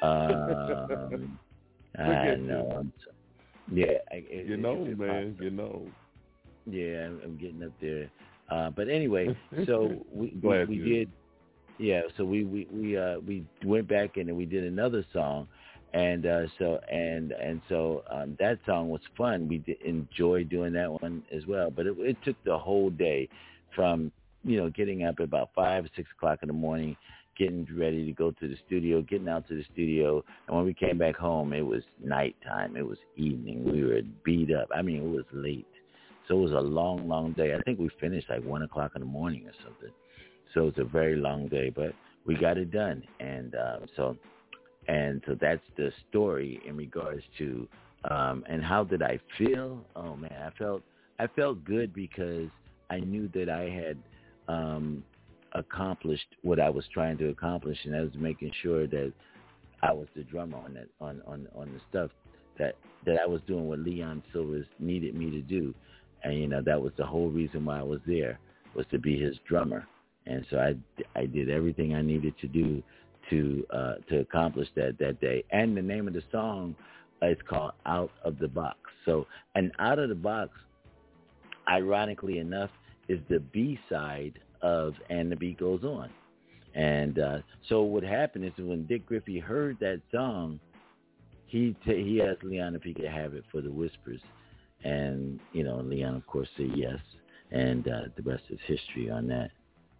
S2: about? Um, I know. I'm so, yeah. I, it,
S4: you know, it, man, you know.
S2: Yeah, I'm, I'm getting up there. Uh, but anyway, so we we, we did, yeah. So we we we uh, we went back and we did another song, and uh, so and and so um, that song was fun. We did enjoy doing that one as well. But it, it took the whole day, from you know getting up at about five or six o'clock in the morning, getting ready to go to the studio, getting out to the studio, and when we came back home, it was nighttime. It was evening. We were beat up. I mean, it was late. So it was a long, long day. I think we finished like one o'clock in the morning or something. So it was a very long day, but we got it done. And um, so, and so that's the story in regards to, um, and how did I feel? Oh man, I felt, I felt good because I knew that I had um, accomplished what I was trying to accomplish, and I was making sure that I was the drummer on that, on, on, on the stuff that, that I was doing what Leon Silvers needed me to do. And, you know, that was the whole reason why I was there, was to be his drummer. And so I, I did everything I needed to do to uh, to accomplish that that day. And the name of the song is called Out of the Box. So, and Out of the Box, ironically enough, is the B-side of And the Beat Goes On. And uh, so what happened is when Dick Griffey heard that song, he t- he asked Leon if he could have it for the Whispers. And, you know, Leon, of course, said yes. And uh, the rest is history on that.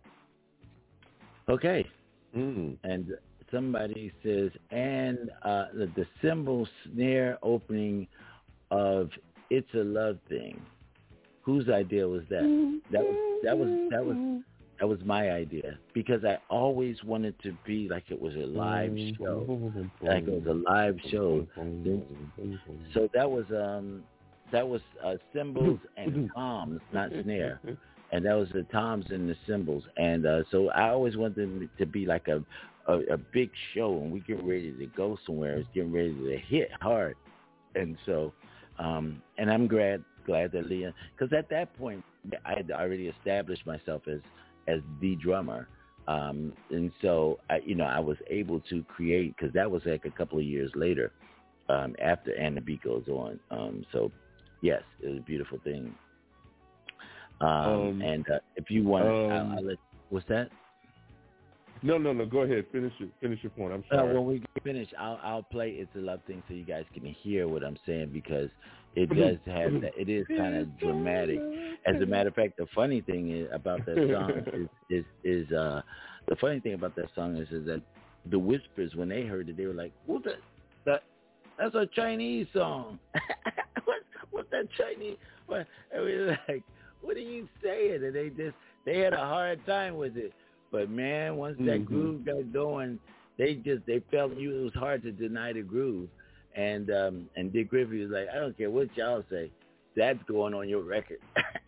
S2: Okay.
S4: Mm.
S2: And somebody says, and uh, the, the cymbal snare opening of It's a Love Thing. Whose idea was that? That was that was that was that was my idea, because I always wanted to be like it was a live show, like it was a live show. So that was um. That was uh, cymbals and toms, not snare. And that was the toms and the cymbals. And uh, so I always wanted it to be like a, a, a big show, and we get ready to go somewhere. It's getting ready to hit hard. And so, um, and I'm glad glad that Leon, because at that point, I had already established myself as, as the drummer. Um, and so, I, you know, I was able to create, because that was like a couple of years later, um, after And the Beat Goes On. Um, so, yes, it was a beautiful thing. Um, um, and uh, if you want, um, I'll, I'll let. What's that?
S4: No, no, no. Go ahead. Finish your finish your point. I'm
S2: uh,
S4: sorry.
S2: when we finish, I'll I'll play It's a Love Thing so you guys can hear what I'm saying, because it does have that. It is kind of dramatic. As a matter of fact, the funny thing is about that song is is, is uh, the funny thing about that song is, is that the Whispers, when they heard it, they were like, "What that that that's a Chinese song." what what's that Chinese? What? And we were like, "What are you saying?" And they just they had a hard time with it. But man, once that mm-hmm. groove got going, they just they felt you. It was hard to deny the groove. And um, and Dick Griffey was like, "I don't care what y'all say, that's going on your record."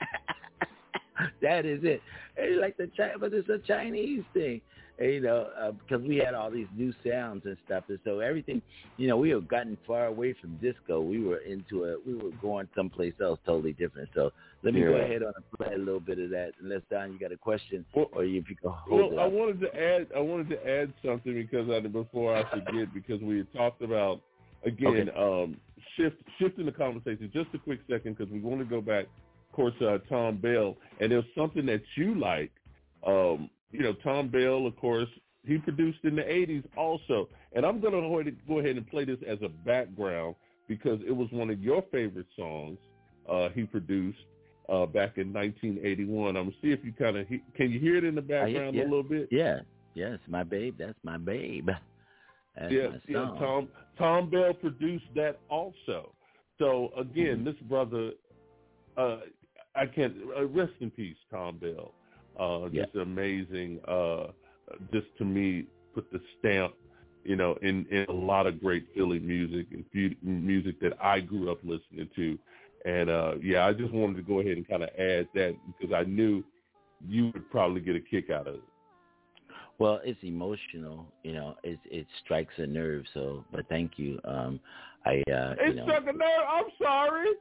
S2: That is it. And like the China, but it's a Chinese thing, and, you know, uh, because we had all these new sounds and stuff, and so everything, you know, we had gotten far away from disco. We were into a, we were going someplace else totally different. So let me yeah. go ahead on and play a little bit of that. Unless Don, you got a question,
S4: well,
S2: or if you can hold
S4: well,
S2: it
S4: I
S2: up.
S4: wanted to add, I wanted to add something because I, before I forget, because we had talked about again
S2: okay.
S4: um, shift shifting the conversation. Just a quick second, because we want to go back. course, uh, Tom Bell. And there's something that you like. Um, you know, Tom Bell, of course, he produced in the eighties also. And I'm going to go ahead and play this as a background because it was one of your favorite songs uh, he produced uh, back in nineteen eighty-one. I'm going to see if you kind of he- – can you hear it in the background
S2: uh, yeah,
S4: a little bit?
S2: Yeah. Yes, my babe. That's my babe. That's
S4: yeah,
S2: my
S4: yeah.
S2: song.
S4: Tom, Tom Bell produced that also. So, again,
S2: mm-hmm.
S4: this brother uh, – I can't uh, – rest in peace, Tom Bell. Uh,
S2: yeah.
S4: Just amazing uh, – just to me put the stamp, you know, in, in a lot of great Philly music and fu- music that I grew up listening to. And, uh, yeah, I just wanted to go ahead and kind of add that because I knew you would probably get a kick out of it.
S2: Well, it's emotional, you know, it, it strikes a nerve. So, but thank you. Um, I, uh,
S4: it
S2: you know,
S4: struck a nerve. I'm sorry.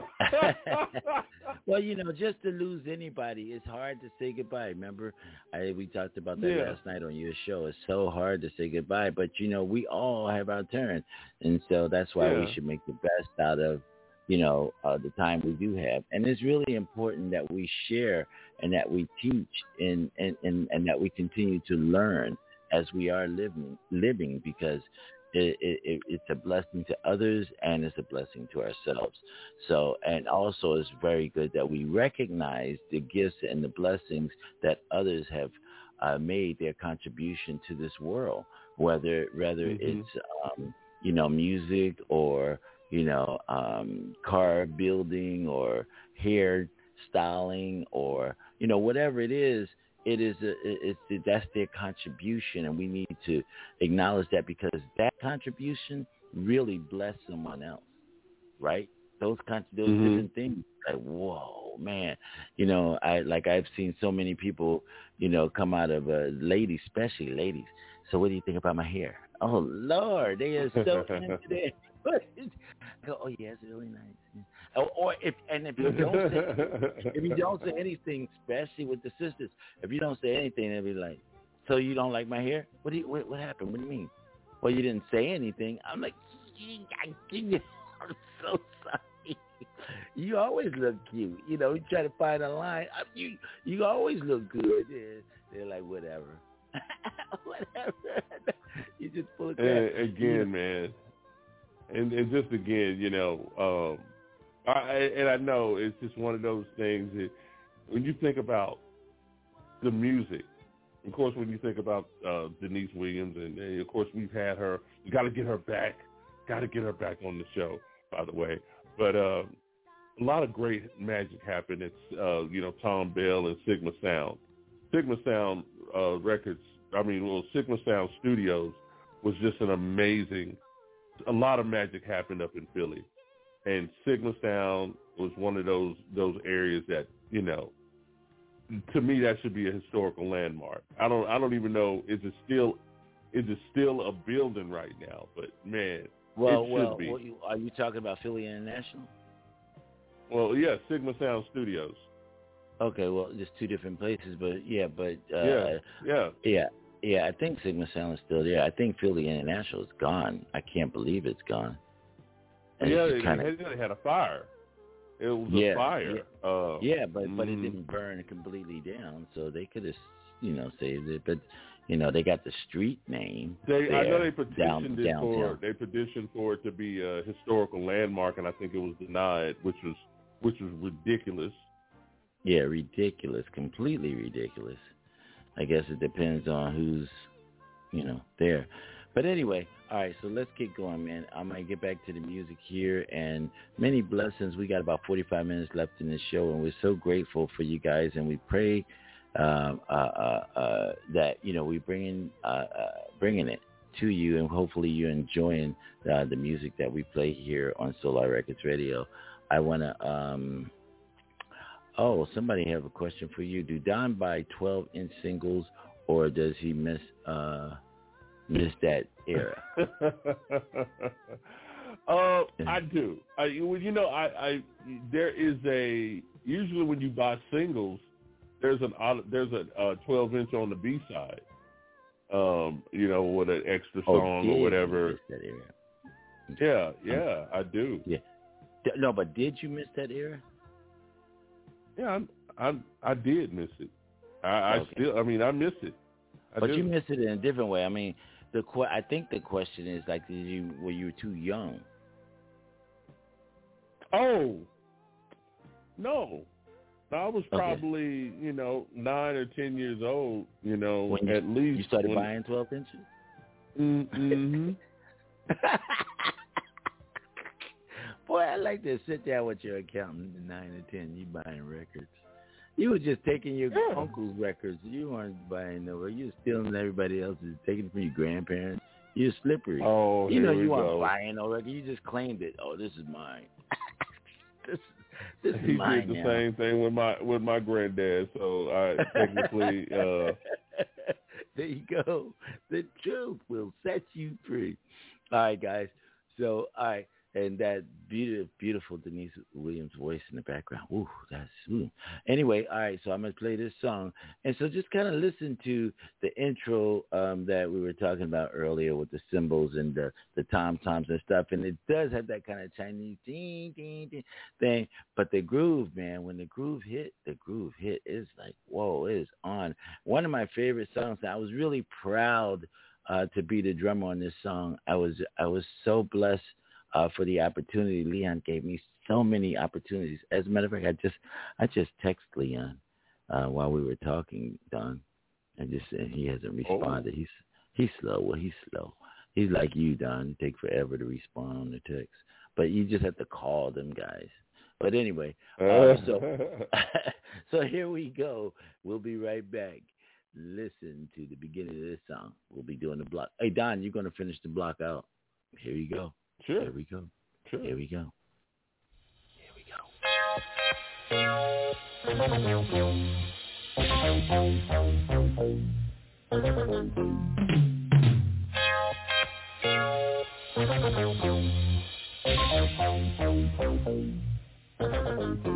S2: Well, you know, just to lose anybody, it's hard to say goodbye. Remember, I, we talked about that
S4: yeah.
S2: last night on your show. It's so hard to say goodbye, but you know, we all have our turn, and so that's why
S4: yeah.
S2: we should make the best out of, you know, uh, the time we do have. And it's really important that we share and that we teach and, and, and, and that we continue to learn as we are living, living because it, it, it's a blessing to others and it's a blessing to ourselves. So, and also it's very good that we recognize the gifts and the blessings that others have uh, made their contribution to this world, whether, whether
S4: mm-hmm.
S2: it's, um, you know, music or, you know, um, car building or hair styling or, you know, whatever it is, it is, a, it's, it, that's their contribution. And we need to acknowledge that because that contribution really blessed someone else, right? Those, con- those
S4: mm-hmm.
S2: different things, like, whoa, man, you know, I, like I've seen so many people, you know, come out of, uh, ladies, especially ladies. So what do you think about my hair? Oh, Lord, they are so into that. I go, oh yeah, it's really nice. Or, or if and if you don't say if you don't say anything, especially with the sisters, if you don't say anything, they'll be like, so you don't like my hair? What do you what, what happened? What do you mean? Well, you didn't say anything. I'm like, I'm so sorry. You always look cute. You know, you try to find a line. You you always look good. They're like, whatever. Whatever. You just pull it
S4: and again, man. And, and just again, you know, um, I, and I know it's just one of those things that when you think about the music, of course, when you think about uh, Denise Williams, and, and of course we've had her, you got to get her back, got to get her back on the show, by the way. But uh, a lot of great magic happened. It's, uh, you know, Tom Bell and Sigma Sound. Sigma Sound uh, Records, I mean, well, Sigma Sound Studios was just an amazing, a lot of magic happened up in Philly. And Sigma Sound was one of those those areas that, you know, to me that should be a historical landmark. I don't I don't even know, is it still is it still a building right now? But man,
S2: well,
S4: it should
S2: well,
S4: be.
S2: Well, you, are you talking about Philly International?
S4: Well, yeah, Sigma Sound Studios.
S2: Okay, well, just two different places, but yeah, but uh,
S4: yeah, yeah,
S2: yeah, yeah. I think Sigma Sound is still there. I think Philly International is gone. I can't believe it's gone. And
S4: yeah,
S2: it's
S4: they,
S2: kinda,
S4: they had a fire. It was
S2: yeah,
S4: a fire.
S2: Yeah,
S4: uh,
S2: yeah but mm, but it
S4: mm.
S2: didn't burn completely down, so they could have, you know, saved it. But you know, they got the street name.
S4: They,
S2: there,
S4: I know they petitioned
S2: down,
S4: it
S2: downtown.
S4: for they petitioned for it to be a historical landmark, and I think it was denied, which was which was ridiculous.
S2: Yeah, ridiculous, completely ridiculous. I guess it depends on who's, you know, there. But anyway, all right, so let's get going, man. I'm going to get back to the music here, and many blessings. We got about forty-five minutes left in the show, and we're so grateful for you guys, and we pray um, uh, uh, uh, that, you know, we bringing, uh, uh, bringing it to you, and hopefully you're enjoying uh, the music that we play here on Solar Records Radio. I want to... Um, Oh, somebody have a question for you. Do Don buy twelve-inch singles, or does he miss uh, miss that era?
S4: uh, I do. I, you know, I, I there is a usually when you buy singles, there's an there's a twelve-inch on the B side. Um, you know, with an extra song
S2: oh,
S4: or whatever.
S2: You miss that era?
S4: Yeah, yeah, I do.
S2: Yeah. No, but did you miss that era?
S4: Yeah, I I, I did miss it. I,
S2: Okay.
S4: I still, I mean, I miss it. I
S2: But
S4: do.
S2: you miss it in a different way. I mean, the que- I think the question is like, did you were you too young?
S4: Oh, no. I was
S2: Okay.
S4: probably, you know, nine or ten years old, you know,
S2: When you,
S4: at least.
S2: you started
S4: when,
S2: buying twelve inches?
S4: Mm-hmm.
S2: Boy, I like to sit down with your accountant at nine or ten. You buying records. You were just taking your
S4: Yeah.
S2: uncle's records. You weren't buying no. You were stealing everybody else's, taking it from your grandparents. You're slippery.
S4: Oh,
S2: you
S4: here
S2: know
S4: we
S2: you
S4: go.
S2: weren't buying no record. You just claimed it. Oh, this is mine. this, this is
S4: He
S2: mine
S4: did the
S2: now.
S4: same thing with my with my granddad. So I technically. uh
S2: There you go. The truth will set you free. All right, guys. So, all right. And that beautiful, beautiful Denise Williams voice in the background. Ooh, that's ooh. Anyway, all right, so I'm going to play this song. And so just kind of listen to the intro um, that we were talking about earlier with the cymbals and the, the tom-toms and stuff. And it does have that kind of Chinese ding, ding, ding thing. But the groove, man, when the groove hit, the groove hit, it's like, whoa, it is on. One of my favorite songs. I was really proud uh, to be the drummer on this song. I was I was so blessed. Uh, for the opportunity. Leon gave me so many opportunities. As a matter of fact, I just I just text Leon uh, while we were talking, Don, and just said he hasn't responded. Oh. He's he's slow. Well, he's slow. He's like you, Don. It takes forever to respond on the text, but you just have to call them guys. But anyway, uh, so so here we go. We'll be right back. Listen to the beginning of this song. We'll be doing the block. Hey, Don, you're going to finish the block out. Here you go.
S4: Sure.
S2: Here we go.
S4: Sure.
S2: Here we go. Here we go.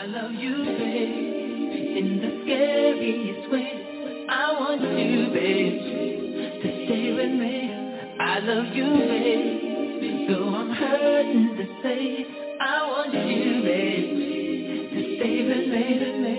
S3: love you, babe, in the scariest way. I want you, babe, to stay with me. I love you, babe, though I'm hurting to say. I want you, babe, to stay with me, with me.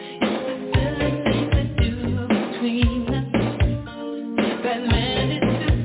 S3: That man is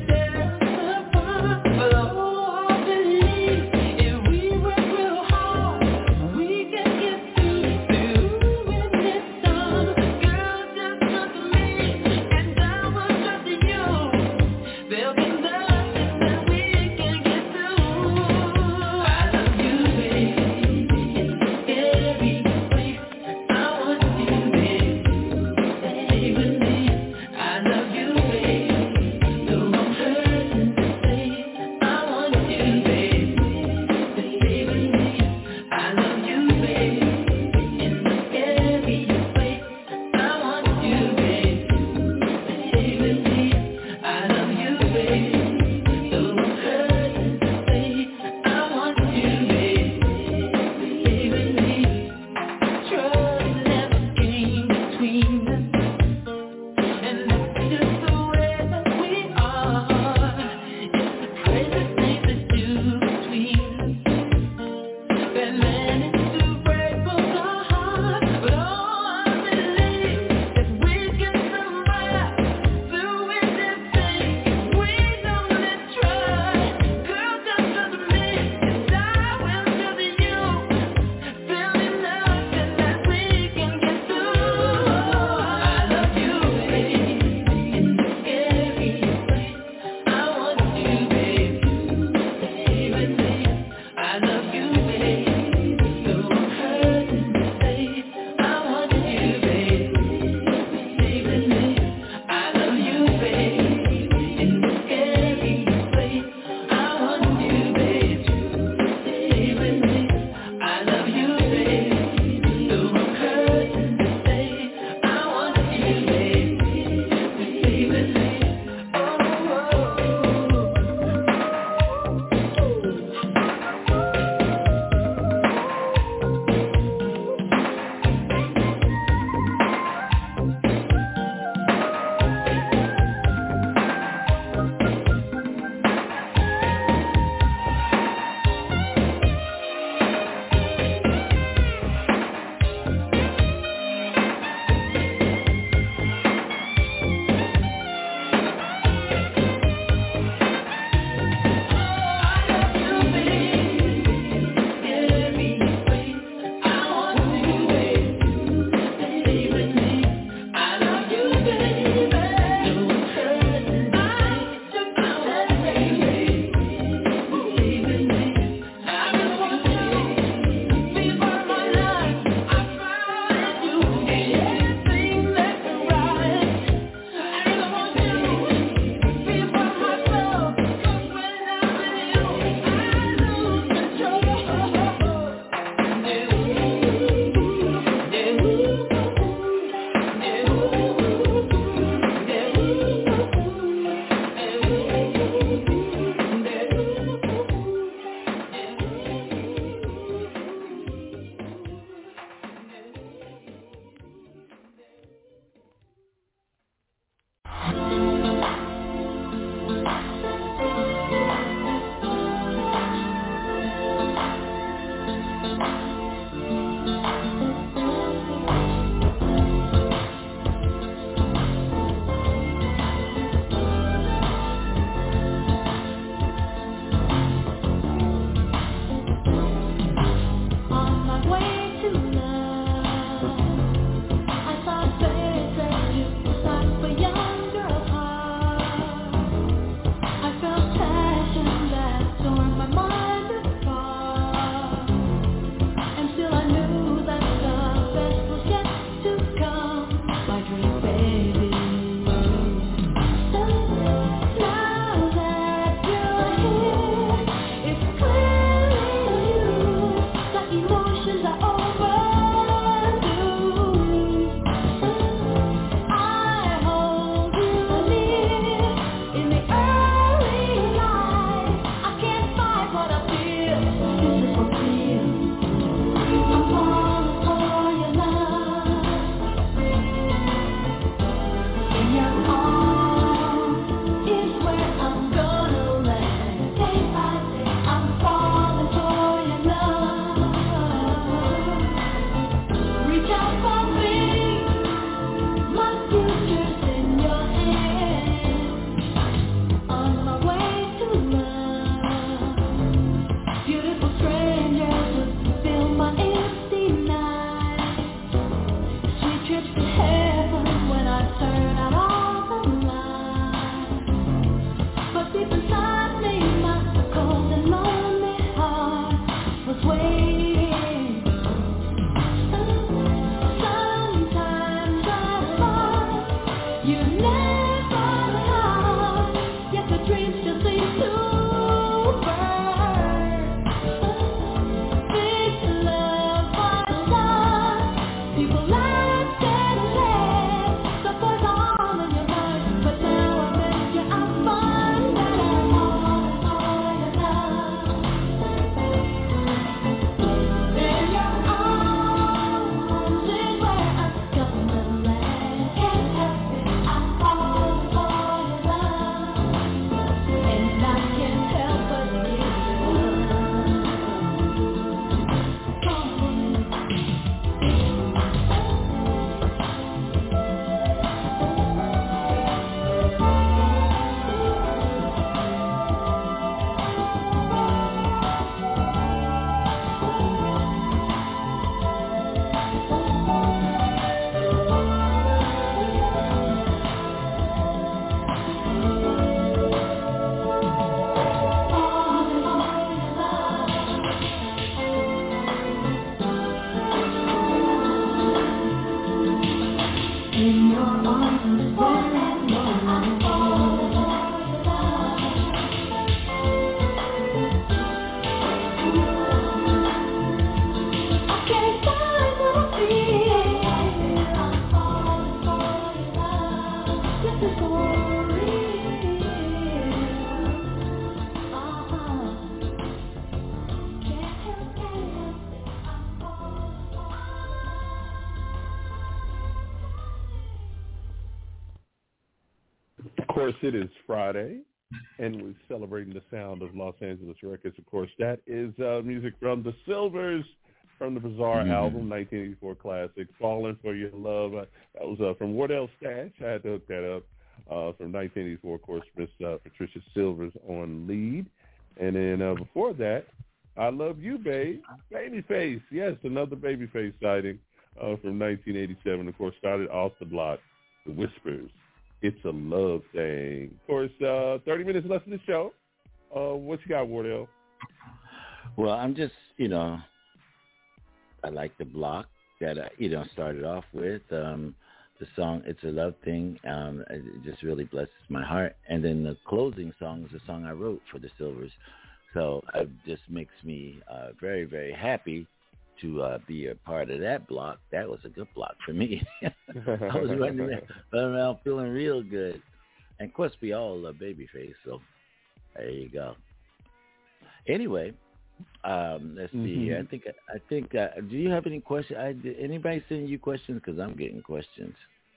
S4: course, it is Friday, and we're celebrating the sound of Los Angeles records. Of course, that is uh, music from the Silvers, from the Bizarre
S2: mm-hmm.
S4: album, nineteen eighty-four classic, Falling for Your Love. Uh, that was uh, from Wardell Stash. I had to hook that up. Uh, from nineteen eighty-four, of course, Miss uh, Patricia Silvers on lead. And then uh, before that, I Love You, Babe, Babyface. Yes, another Babyface sighting uh, from nineteen eighty-seven. Of course, started off the block, The Whispers. It's a Love Thing. Of course, uh, thirty minutes left in the show. Uh, what you got, Wardell?
S2: Well, I'm just, you know, I like the block that I, you know, started off with. Um, the song, It's a Love Thing, um, it just really blesses my heart. And then the closing song is a song I wrote for the Silvers. So it just makes me uh, very, very happy to uh, be a part of that block. That was a good block for me. I was running around, running around feeling real good. And, of course, we all love Babyface, so there you go. Anyway, um, let's
S4: mm-hmm.
S2: see here. I think, I think. Uh, do you have any questions? I, did anybody send you questions? Because I'm getting questions.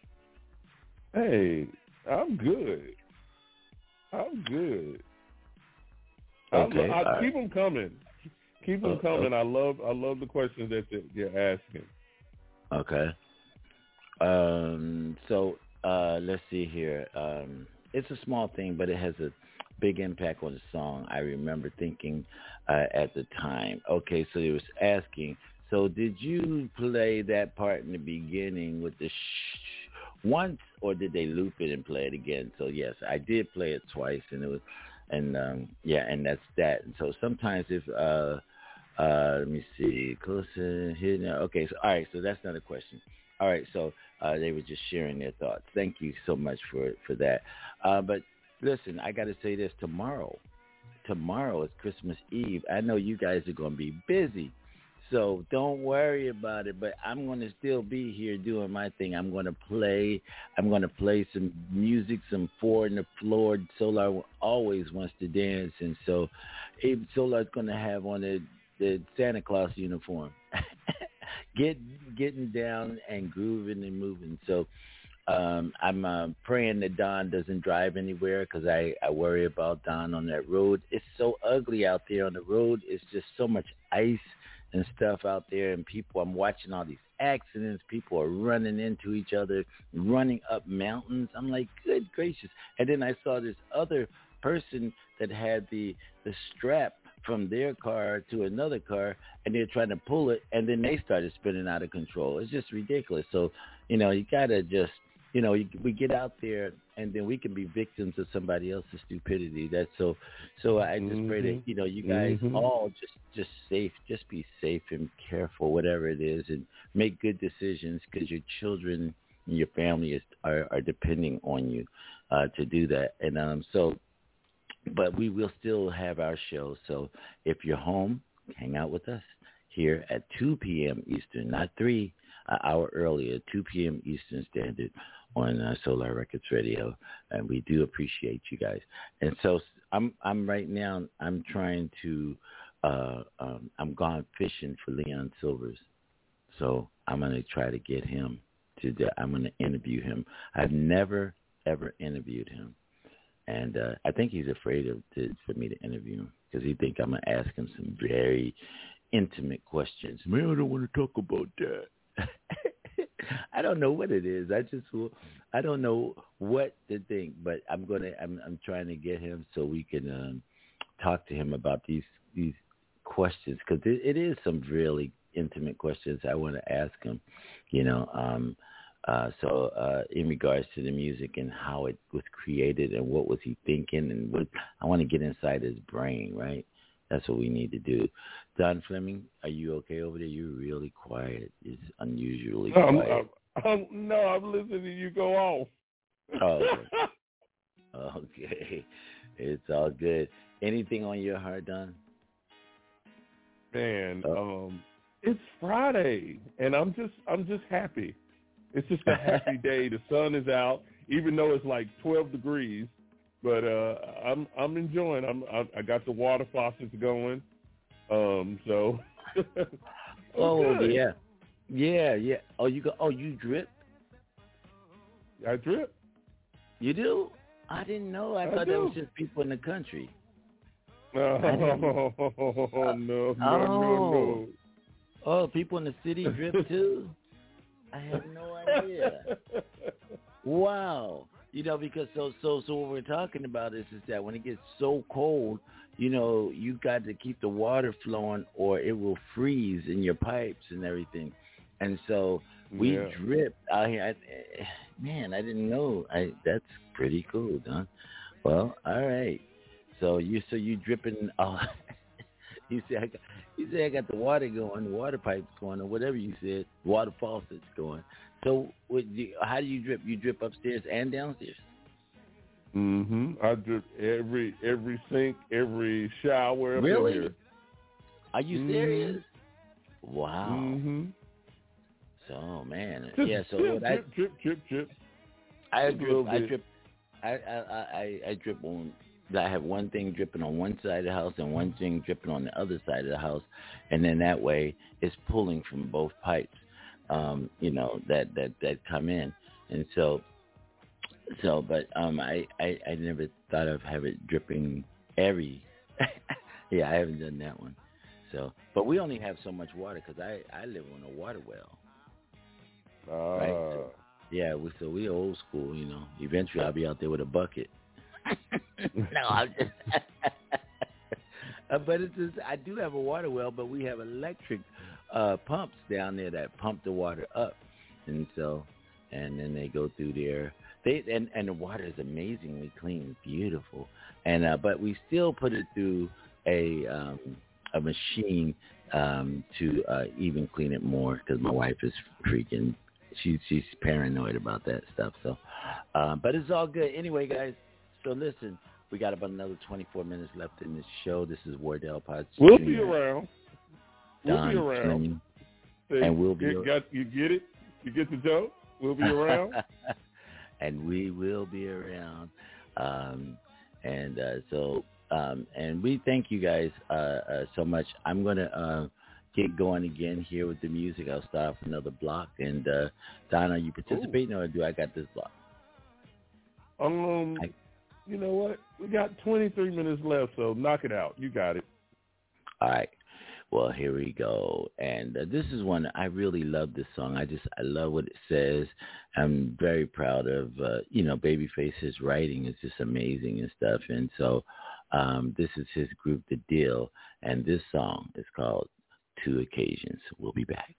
S4: Hey, I'm good. I'm good.
S2: Okay,
S4: I, I,
S2: right.
S4: keep them coming. Keep them uh, coming. Okay. I love, I love the questions that you're asking.
S2: Okay. Um. So, uh, let's see here. Um, it's a small thing, but it has a big impact on the song. I remember thinking uh, at the time. Okay, so it was asking. So, did you play that part in the beginning with the shh once, or did they loop it and play it again? So, yes, I did play it twice, and it was, and um, yeah, and that's that. And so sometimes if uh, uh, let me see, closer here now. Okay, so all right, so that's not a question. All right, so uh, they were just sharing their thoughts. Thank you so much for for that. Uh, but listen, I got to say this: tomorrow, tomorrow is Christmas Eve. I know you guys are going to be busy, so don't worry about it. But I'm going to still be here doing my thing. I'm going to play. I'm going to play some music, some four in the floor. Solar always wants to dance, and so Solar's going to have on the the Santa Claus uniform. Get getting down and grooving and moving. So um, I'm uh, praying that Don doesn't drive anywhere because I, I worry about Don on that road. It's so ugly out there on the road. It's just so much ice and stuff out there, and people. I'm watching all these accidents. People are running into each other, running up mountains. I'm like, good gracious! And then I saw this other person that had the the strap from their car to another car, and they're trying to pull it, and then they started spinning out of control. It's just ridiculous. So, you know, you got to just, you know, you, we get out there, and then we can be victims of somebody else's stupidity. That's so, so I just mm-hmm. pray that, you know, you guys mm-hmm. all just, just safe, just be safe and careful, whatever it is, and make good decisions because your children and your family is, are, are depending on you uh, to do that. And um, so, but we will still have our show. So if you're home, hang out with us here at two p.m. Eastern, not three, an hour earlier, two p.m. Eastern Standard on uh, Solar Records Radio. And we do appreciate you guys. And so I'm I'm right now, I'm trying to, uh, um, I'm gone fishing for Leon Silvers. So I'm going to try to get him to, the, I'm going to interview him. I've never, ever interviewed him. And uh, I think he's afraid of to, for me to interview him because he think I'm going to ask him some very intimate questions. Man, I don't want to talk about that. I don't know what it is. I just, I don't know what to think, but I'm going to, I'm, I'm trying to get him so we can um, talk to him about these, these questions because it, it is some really intimate questions I want to ask him, you know, um, Uh, so uh, in regards to the music and how it was created and what was he thinking and what I want to get inside his brain, right? That's what we need to do. Don Fleming, are you okay over there? You're really quiet. It's unusually quiet.
S4: I'm, I'm, I'm, no, I'm listening to you go off.
S2: Oh, okay. Okay. It's all good. Anything on your heart, Don?
S4: Man, oh. um, it's Friday, and I'm just I'm just happy. It's just a happy day. The sun is out, even though it's like twelve degrees. But uh, I'm I'm enjoying. I'm I, I got the water faucets going. Um, so.
S2: oh good. yeah, yeah, yeah. Oh, you go. Oh, you drip.
S4: I drip.
S2: You do? I didn't know. I,
S4: I
S2: thought
S4: do.
S2: that was just people in the country.
S4: Oh, no, no, no, no.
S2: Oh, people in the city drip too? I had no idea. Wow. You know, because so so so what we're talking about is is that when it gets so cold, you know, you got to keep the water flowing or it will freeze in your pipes and everything. And so we
S4: yeah.
S2: drip out here. I, man, I didn't know. I that's pretty cool, Don. Well, all right. So you so you dripping. Uh, you say I got, you say I got the water going, the water pipes going, or whatever you said, water faucets going. So what, how do you drip? You drip upstairs and downstairs?
S4: Mm-hmm. I drip every every sink, every shower.
S2: Really?
S4: Here.
S2: Are you
S4: mm-hmm.
S2: serious? Wow.
S4: Mm-hmm.
S2: So man,
S4: Just
S2: yeah. So
S4: drip,
S2: what
S4: drip,
S2: I
S4: drip, drip, drip.
S2: I
S4: Just
S2: drip. I drip. I, I I I drip on. I have one thing dripping on one side of the house and one thing dripping on the other side of the house, and then that way it's pulling from both pipes, um, you know, that, that, that come in. And so, so, but um, I, I, I never thought of have it dripping every, yeah, I haven't done that one. So, but we only have so much water because I, I live on a water well.
S4: Uh,
S2: right? So, yeah, we, so we old school, you know. Eventually I'll be out there with a bucket. no, I'm just. uh, but it's just, I do have a water well, but we have electric uh, pumps down there that pump the water up, and so, and then they go through there. They and, and the water is amazingly clean, beautiful, and uh, but we still put it through a um, a machine um, to uh, even clean it more because my wife is freaking. She she's paranoid about that stuff. So, uh, but it's all good anyway, guys. So listen, we got about another twenty-four minutes left in this show. This is Wardell Potts.
S4: We'll
S2: Junior
S4: be around. We'll
S2: Don
S4: be around.
S2: Slim,
S4: Hey,
S2: and we'll be
S4: you, got, you get it? You get the joke? We'll be around.
S2: and we will be around. Um, and uh, so, um, and we thank you guys uh, uh, so much. I'm going to uh, get going again here with the music. I'll start off another block. And uh, Don, are you participating Ooh. or do I got this block?
S4: Um. I, You know what? We got twenty-three minutes left, so knock it out. You got it.
S2: All right. Well, here we go. And uh, this is one, I really love this song. I just, I love what it says. I'm very proud of, uh, you know, Babyface. His writing is just amazing and stuff. And so um, this is his group, The Deal. And this song is called Two Occasions. We'll be back.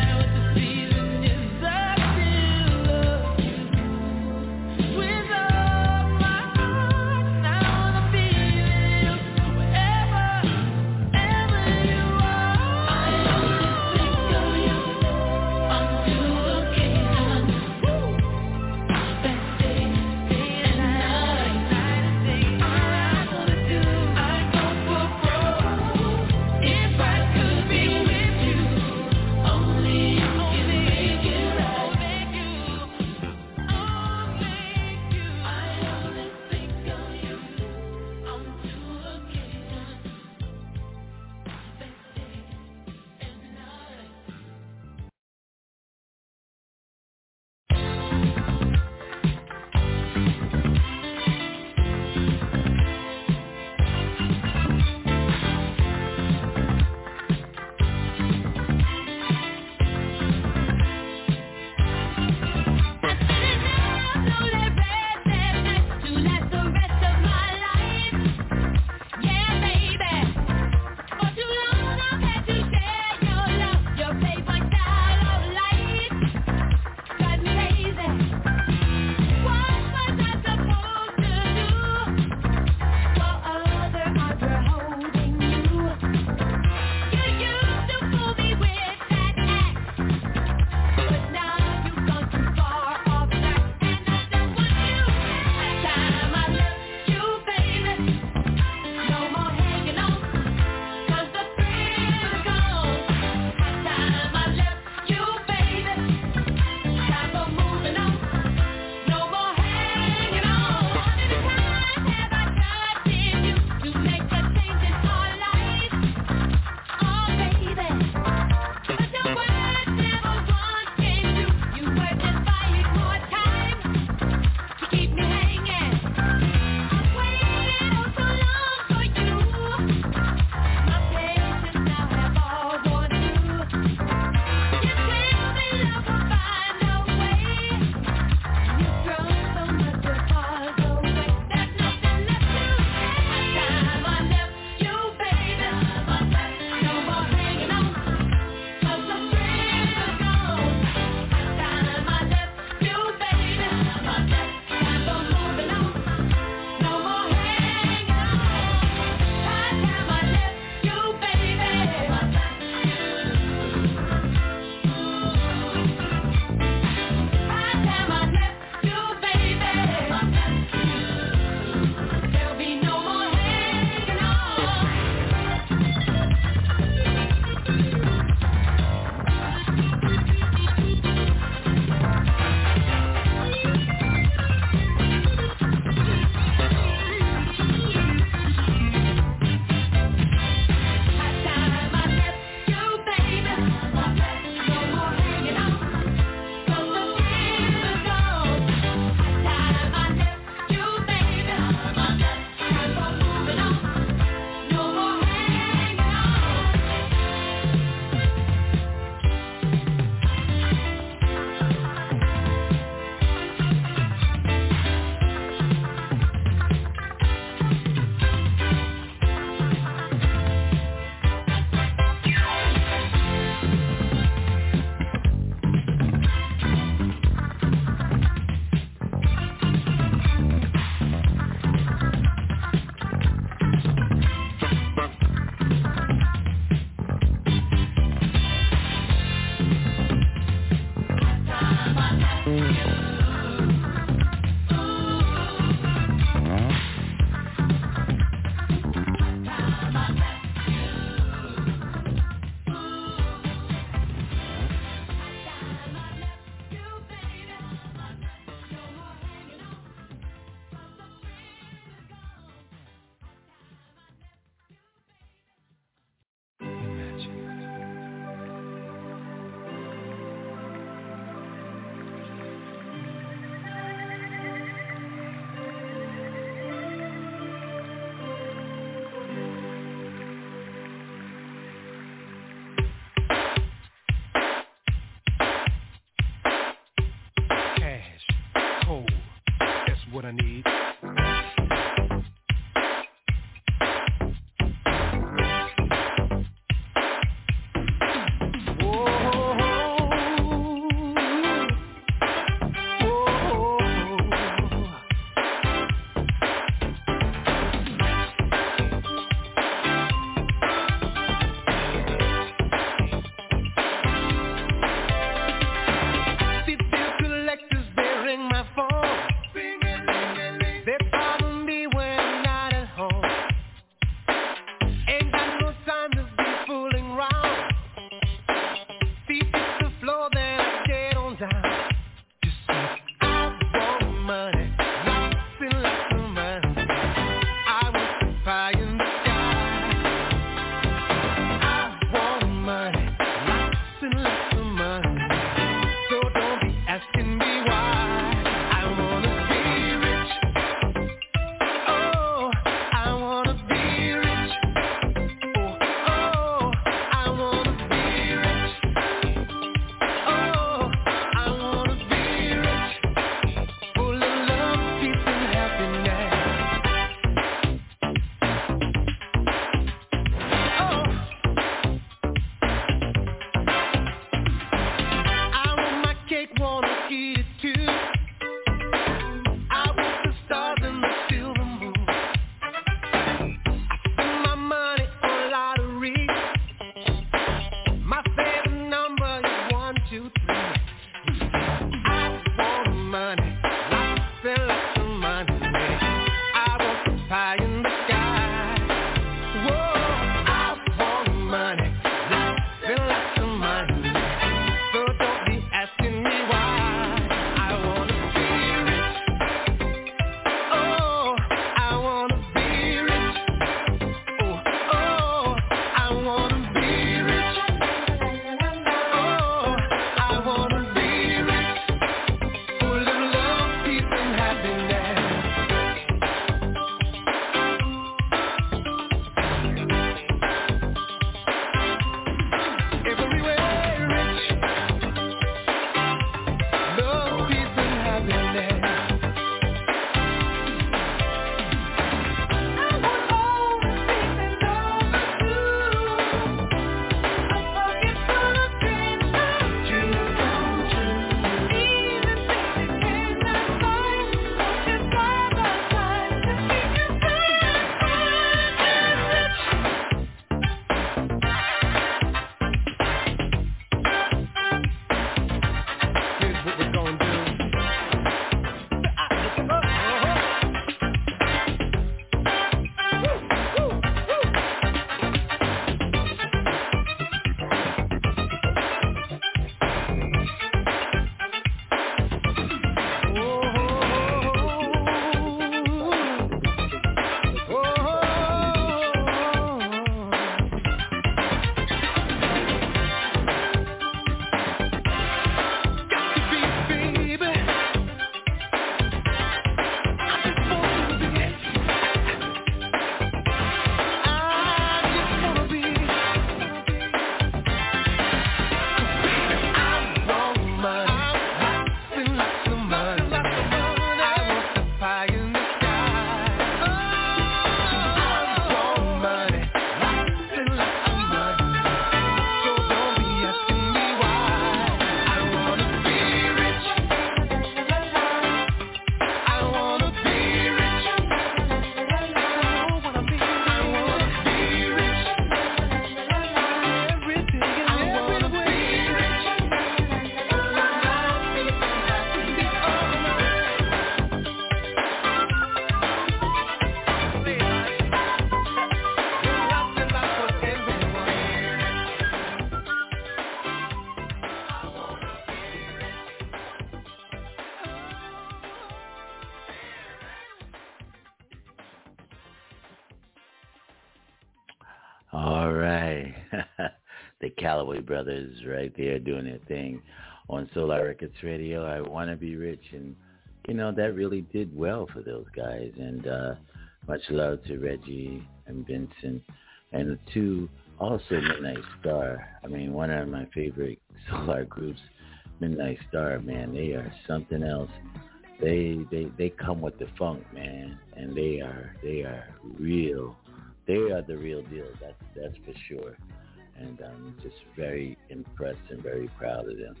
S2: All right. The Calloway brothers right there doing their thing on Solar Records Radio. I Want to Be Rich. And, you know, that really did well for those guys. And uh, much love to Reggie and Vincent. And the two, also Midnight Star. I mean, one of my favorite Solar groups, Midnight Star, man. They are something else. They they they come with the funk, man. And they are they are real. They are the real deal. That's that's for sure. And I'm just very impressed and very proud of them.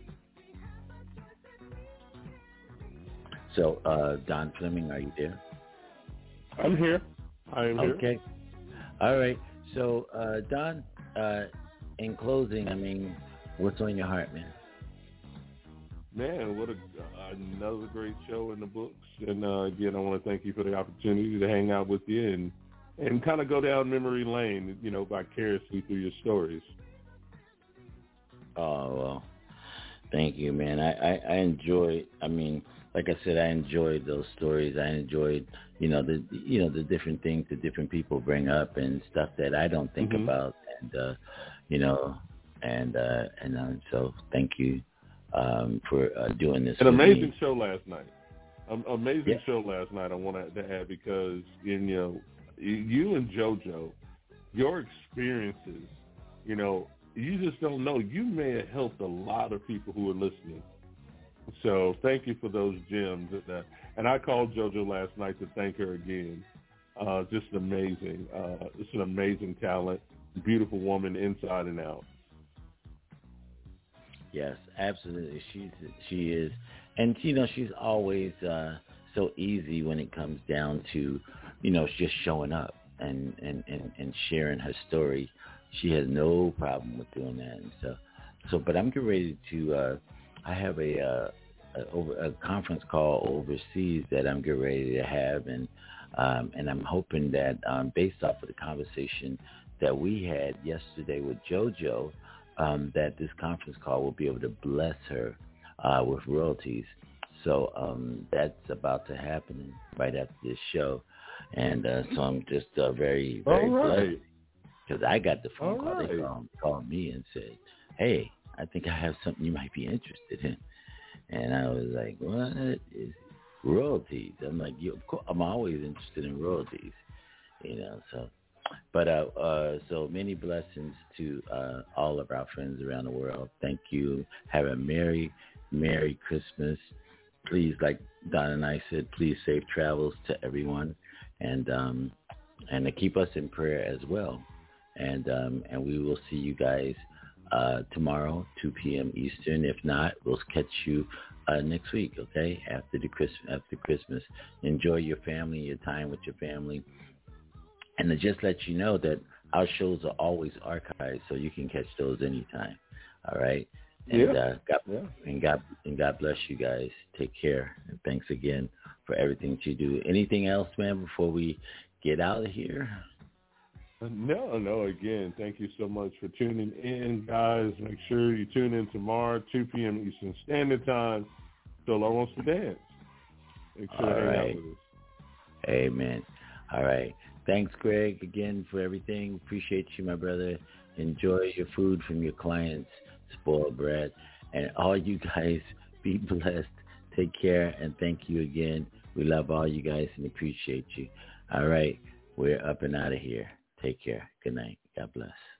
S2: So, uh, Don Fleming, are you there?
S4: I'm here. I am here.
S2: Okay. All right. So, uh, Don, uh, in closing, I mean, what's on your heart, man?
S4: Man, what a, another great show in the books. And, uh, again, I want to thank you for the opportunity to hang out with you and and kind of go down memory lane, you know, vicariously through your stories.
S2: Oh, well, thank you, man. I, I, I enjoyed, I mean, like I said, I enjoyed those stories. I enjoyed, you know, the you know the different things that different people bring up and stuff that I don't think
S4: mm-hmm.
S2: about. And, uh, you know, and, uh, and uh, so thank you um, for uh, doing this.
S4: An amazing
S2: me.
S4: show last night. Um, amazing
S2: yeah.
S4: show last night I want to add because, in, you know, you and JoJo, your experiences, you know, you just don't know. You may have helped a lot of people who are listening. So thank you for those gems. And, uh, and I called JoJo last night to thank her again. Uh, just amazing. Uh, it's an amazing talent, beautiful woman inside and out.
S2: Yes, absolutely. She's she is, and you know she's always uh, so easy when it comes down to, you know, just showing up and, and, and, and sharing her story. She has no problem with doing that. And so, so but I'm getting ready to. Uh, I have a, uh, a over a conference call overseas that I'm getting ready to have, and um, and I'm hoping that um, based off of the conversation that we had yesterday with JoJo, um, that this conference call will be able to bless her uh, with royalties. So um, that's about to happen right after this show. And uh, so I'm just uh, very, very
S4: right.
S2: blessed because I got the phone
S4: All
S2: call.
S4: right.
S2: They called, called me and said, hey, I think I have something you might be interested in. And I was like, what is royalties? I'm like, yeah, of course, I'm always interested in royalties, you know, so. But uh, uh, so many blessings to uh, all of our friends around the world. Thank you. Have a Merry, Merry Christmas. Please, like Don and I said, please safe travels to everyone, and um, and to keep us in prayer as well. And um, and we will see you guys uh, tomorrow, two p.m. Eastern. If not, we'll catch you uh, next week. Okay, after the Christmas, after Christmas. Enjoy your family, your time with your family. And to just let you know that our shows are always archived, so you can catch those anytime. All right. And
S4: yeah.
S2: uh, God
S4: yeah.
S2: and God and God bless you guys. Take care, and thanks again for everything that you do. Anything else, man, before we get out of here?
S4: No, no. Again, thank you so much for tuning in, guys. Make sure you tune in tomorrow, two p.m. Eastern Standard Time. Solar Wants to Dance. Make sure
S2: All
S4: to hang
S2: right.
S4: out with us.
S2: Amen. All right. Thanks, Greg, again for everything. Appreciate you, my brother. Enjoy your food from your clients, spoiled bread. And all you guys, be blessed. Take care, and thank you again. We love all you guys and appreciate you. All right. We're up and out of here. Take care. Good night. God bless.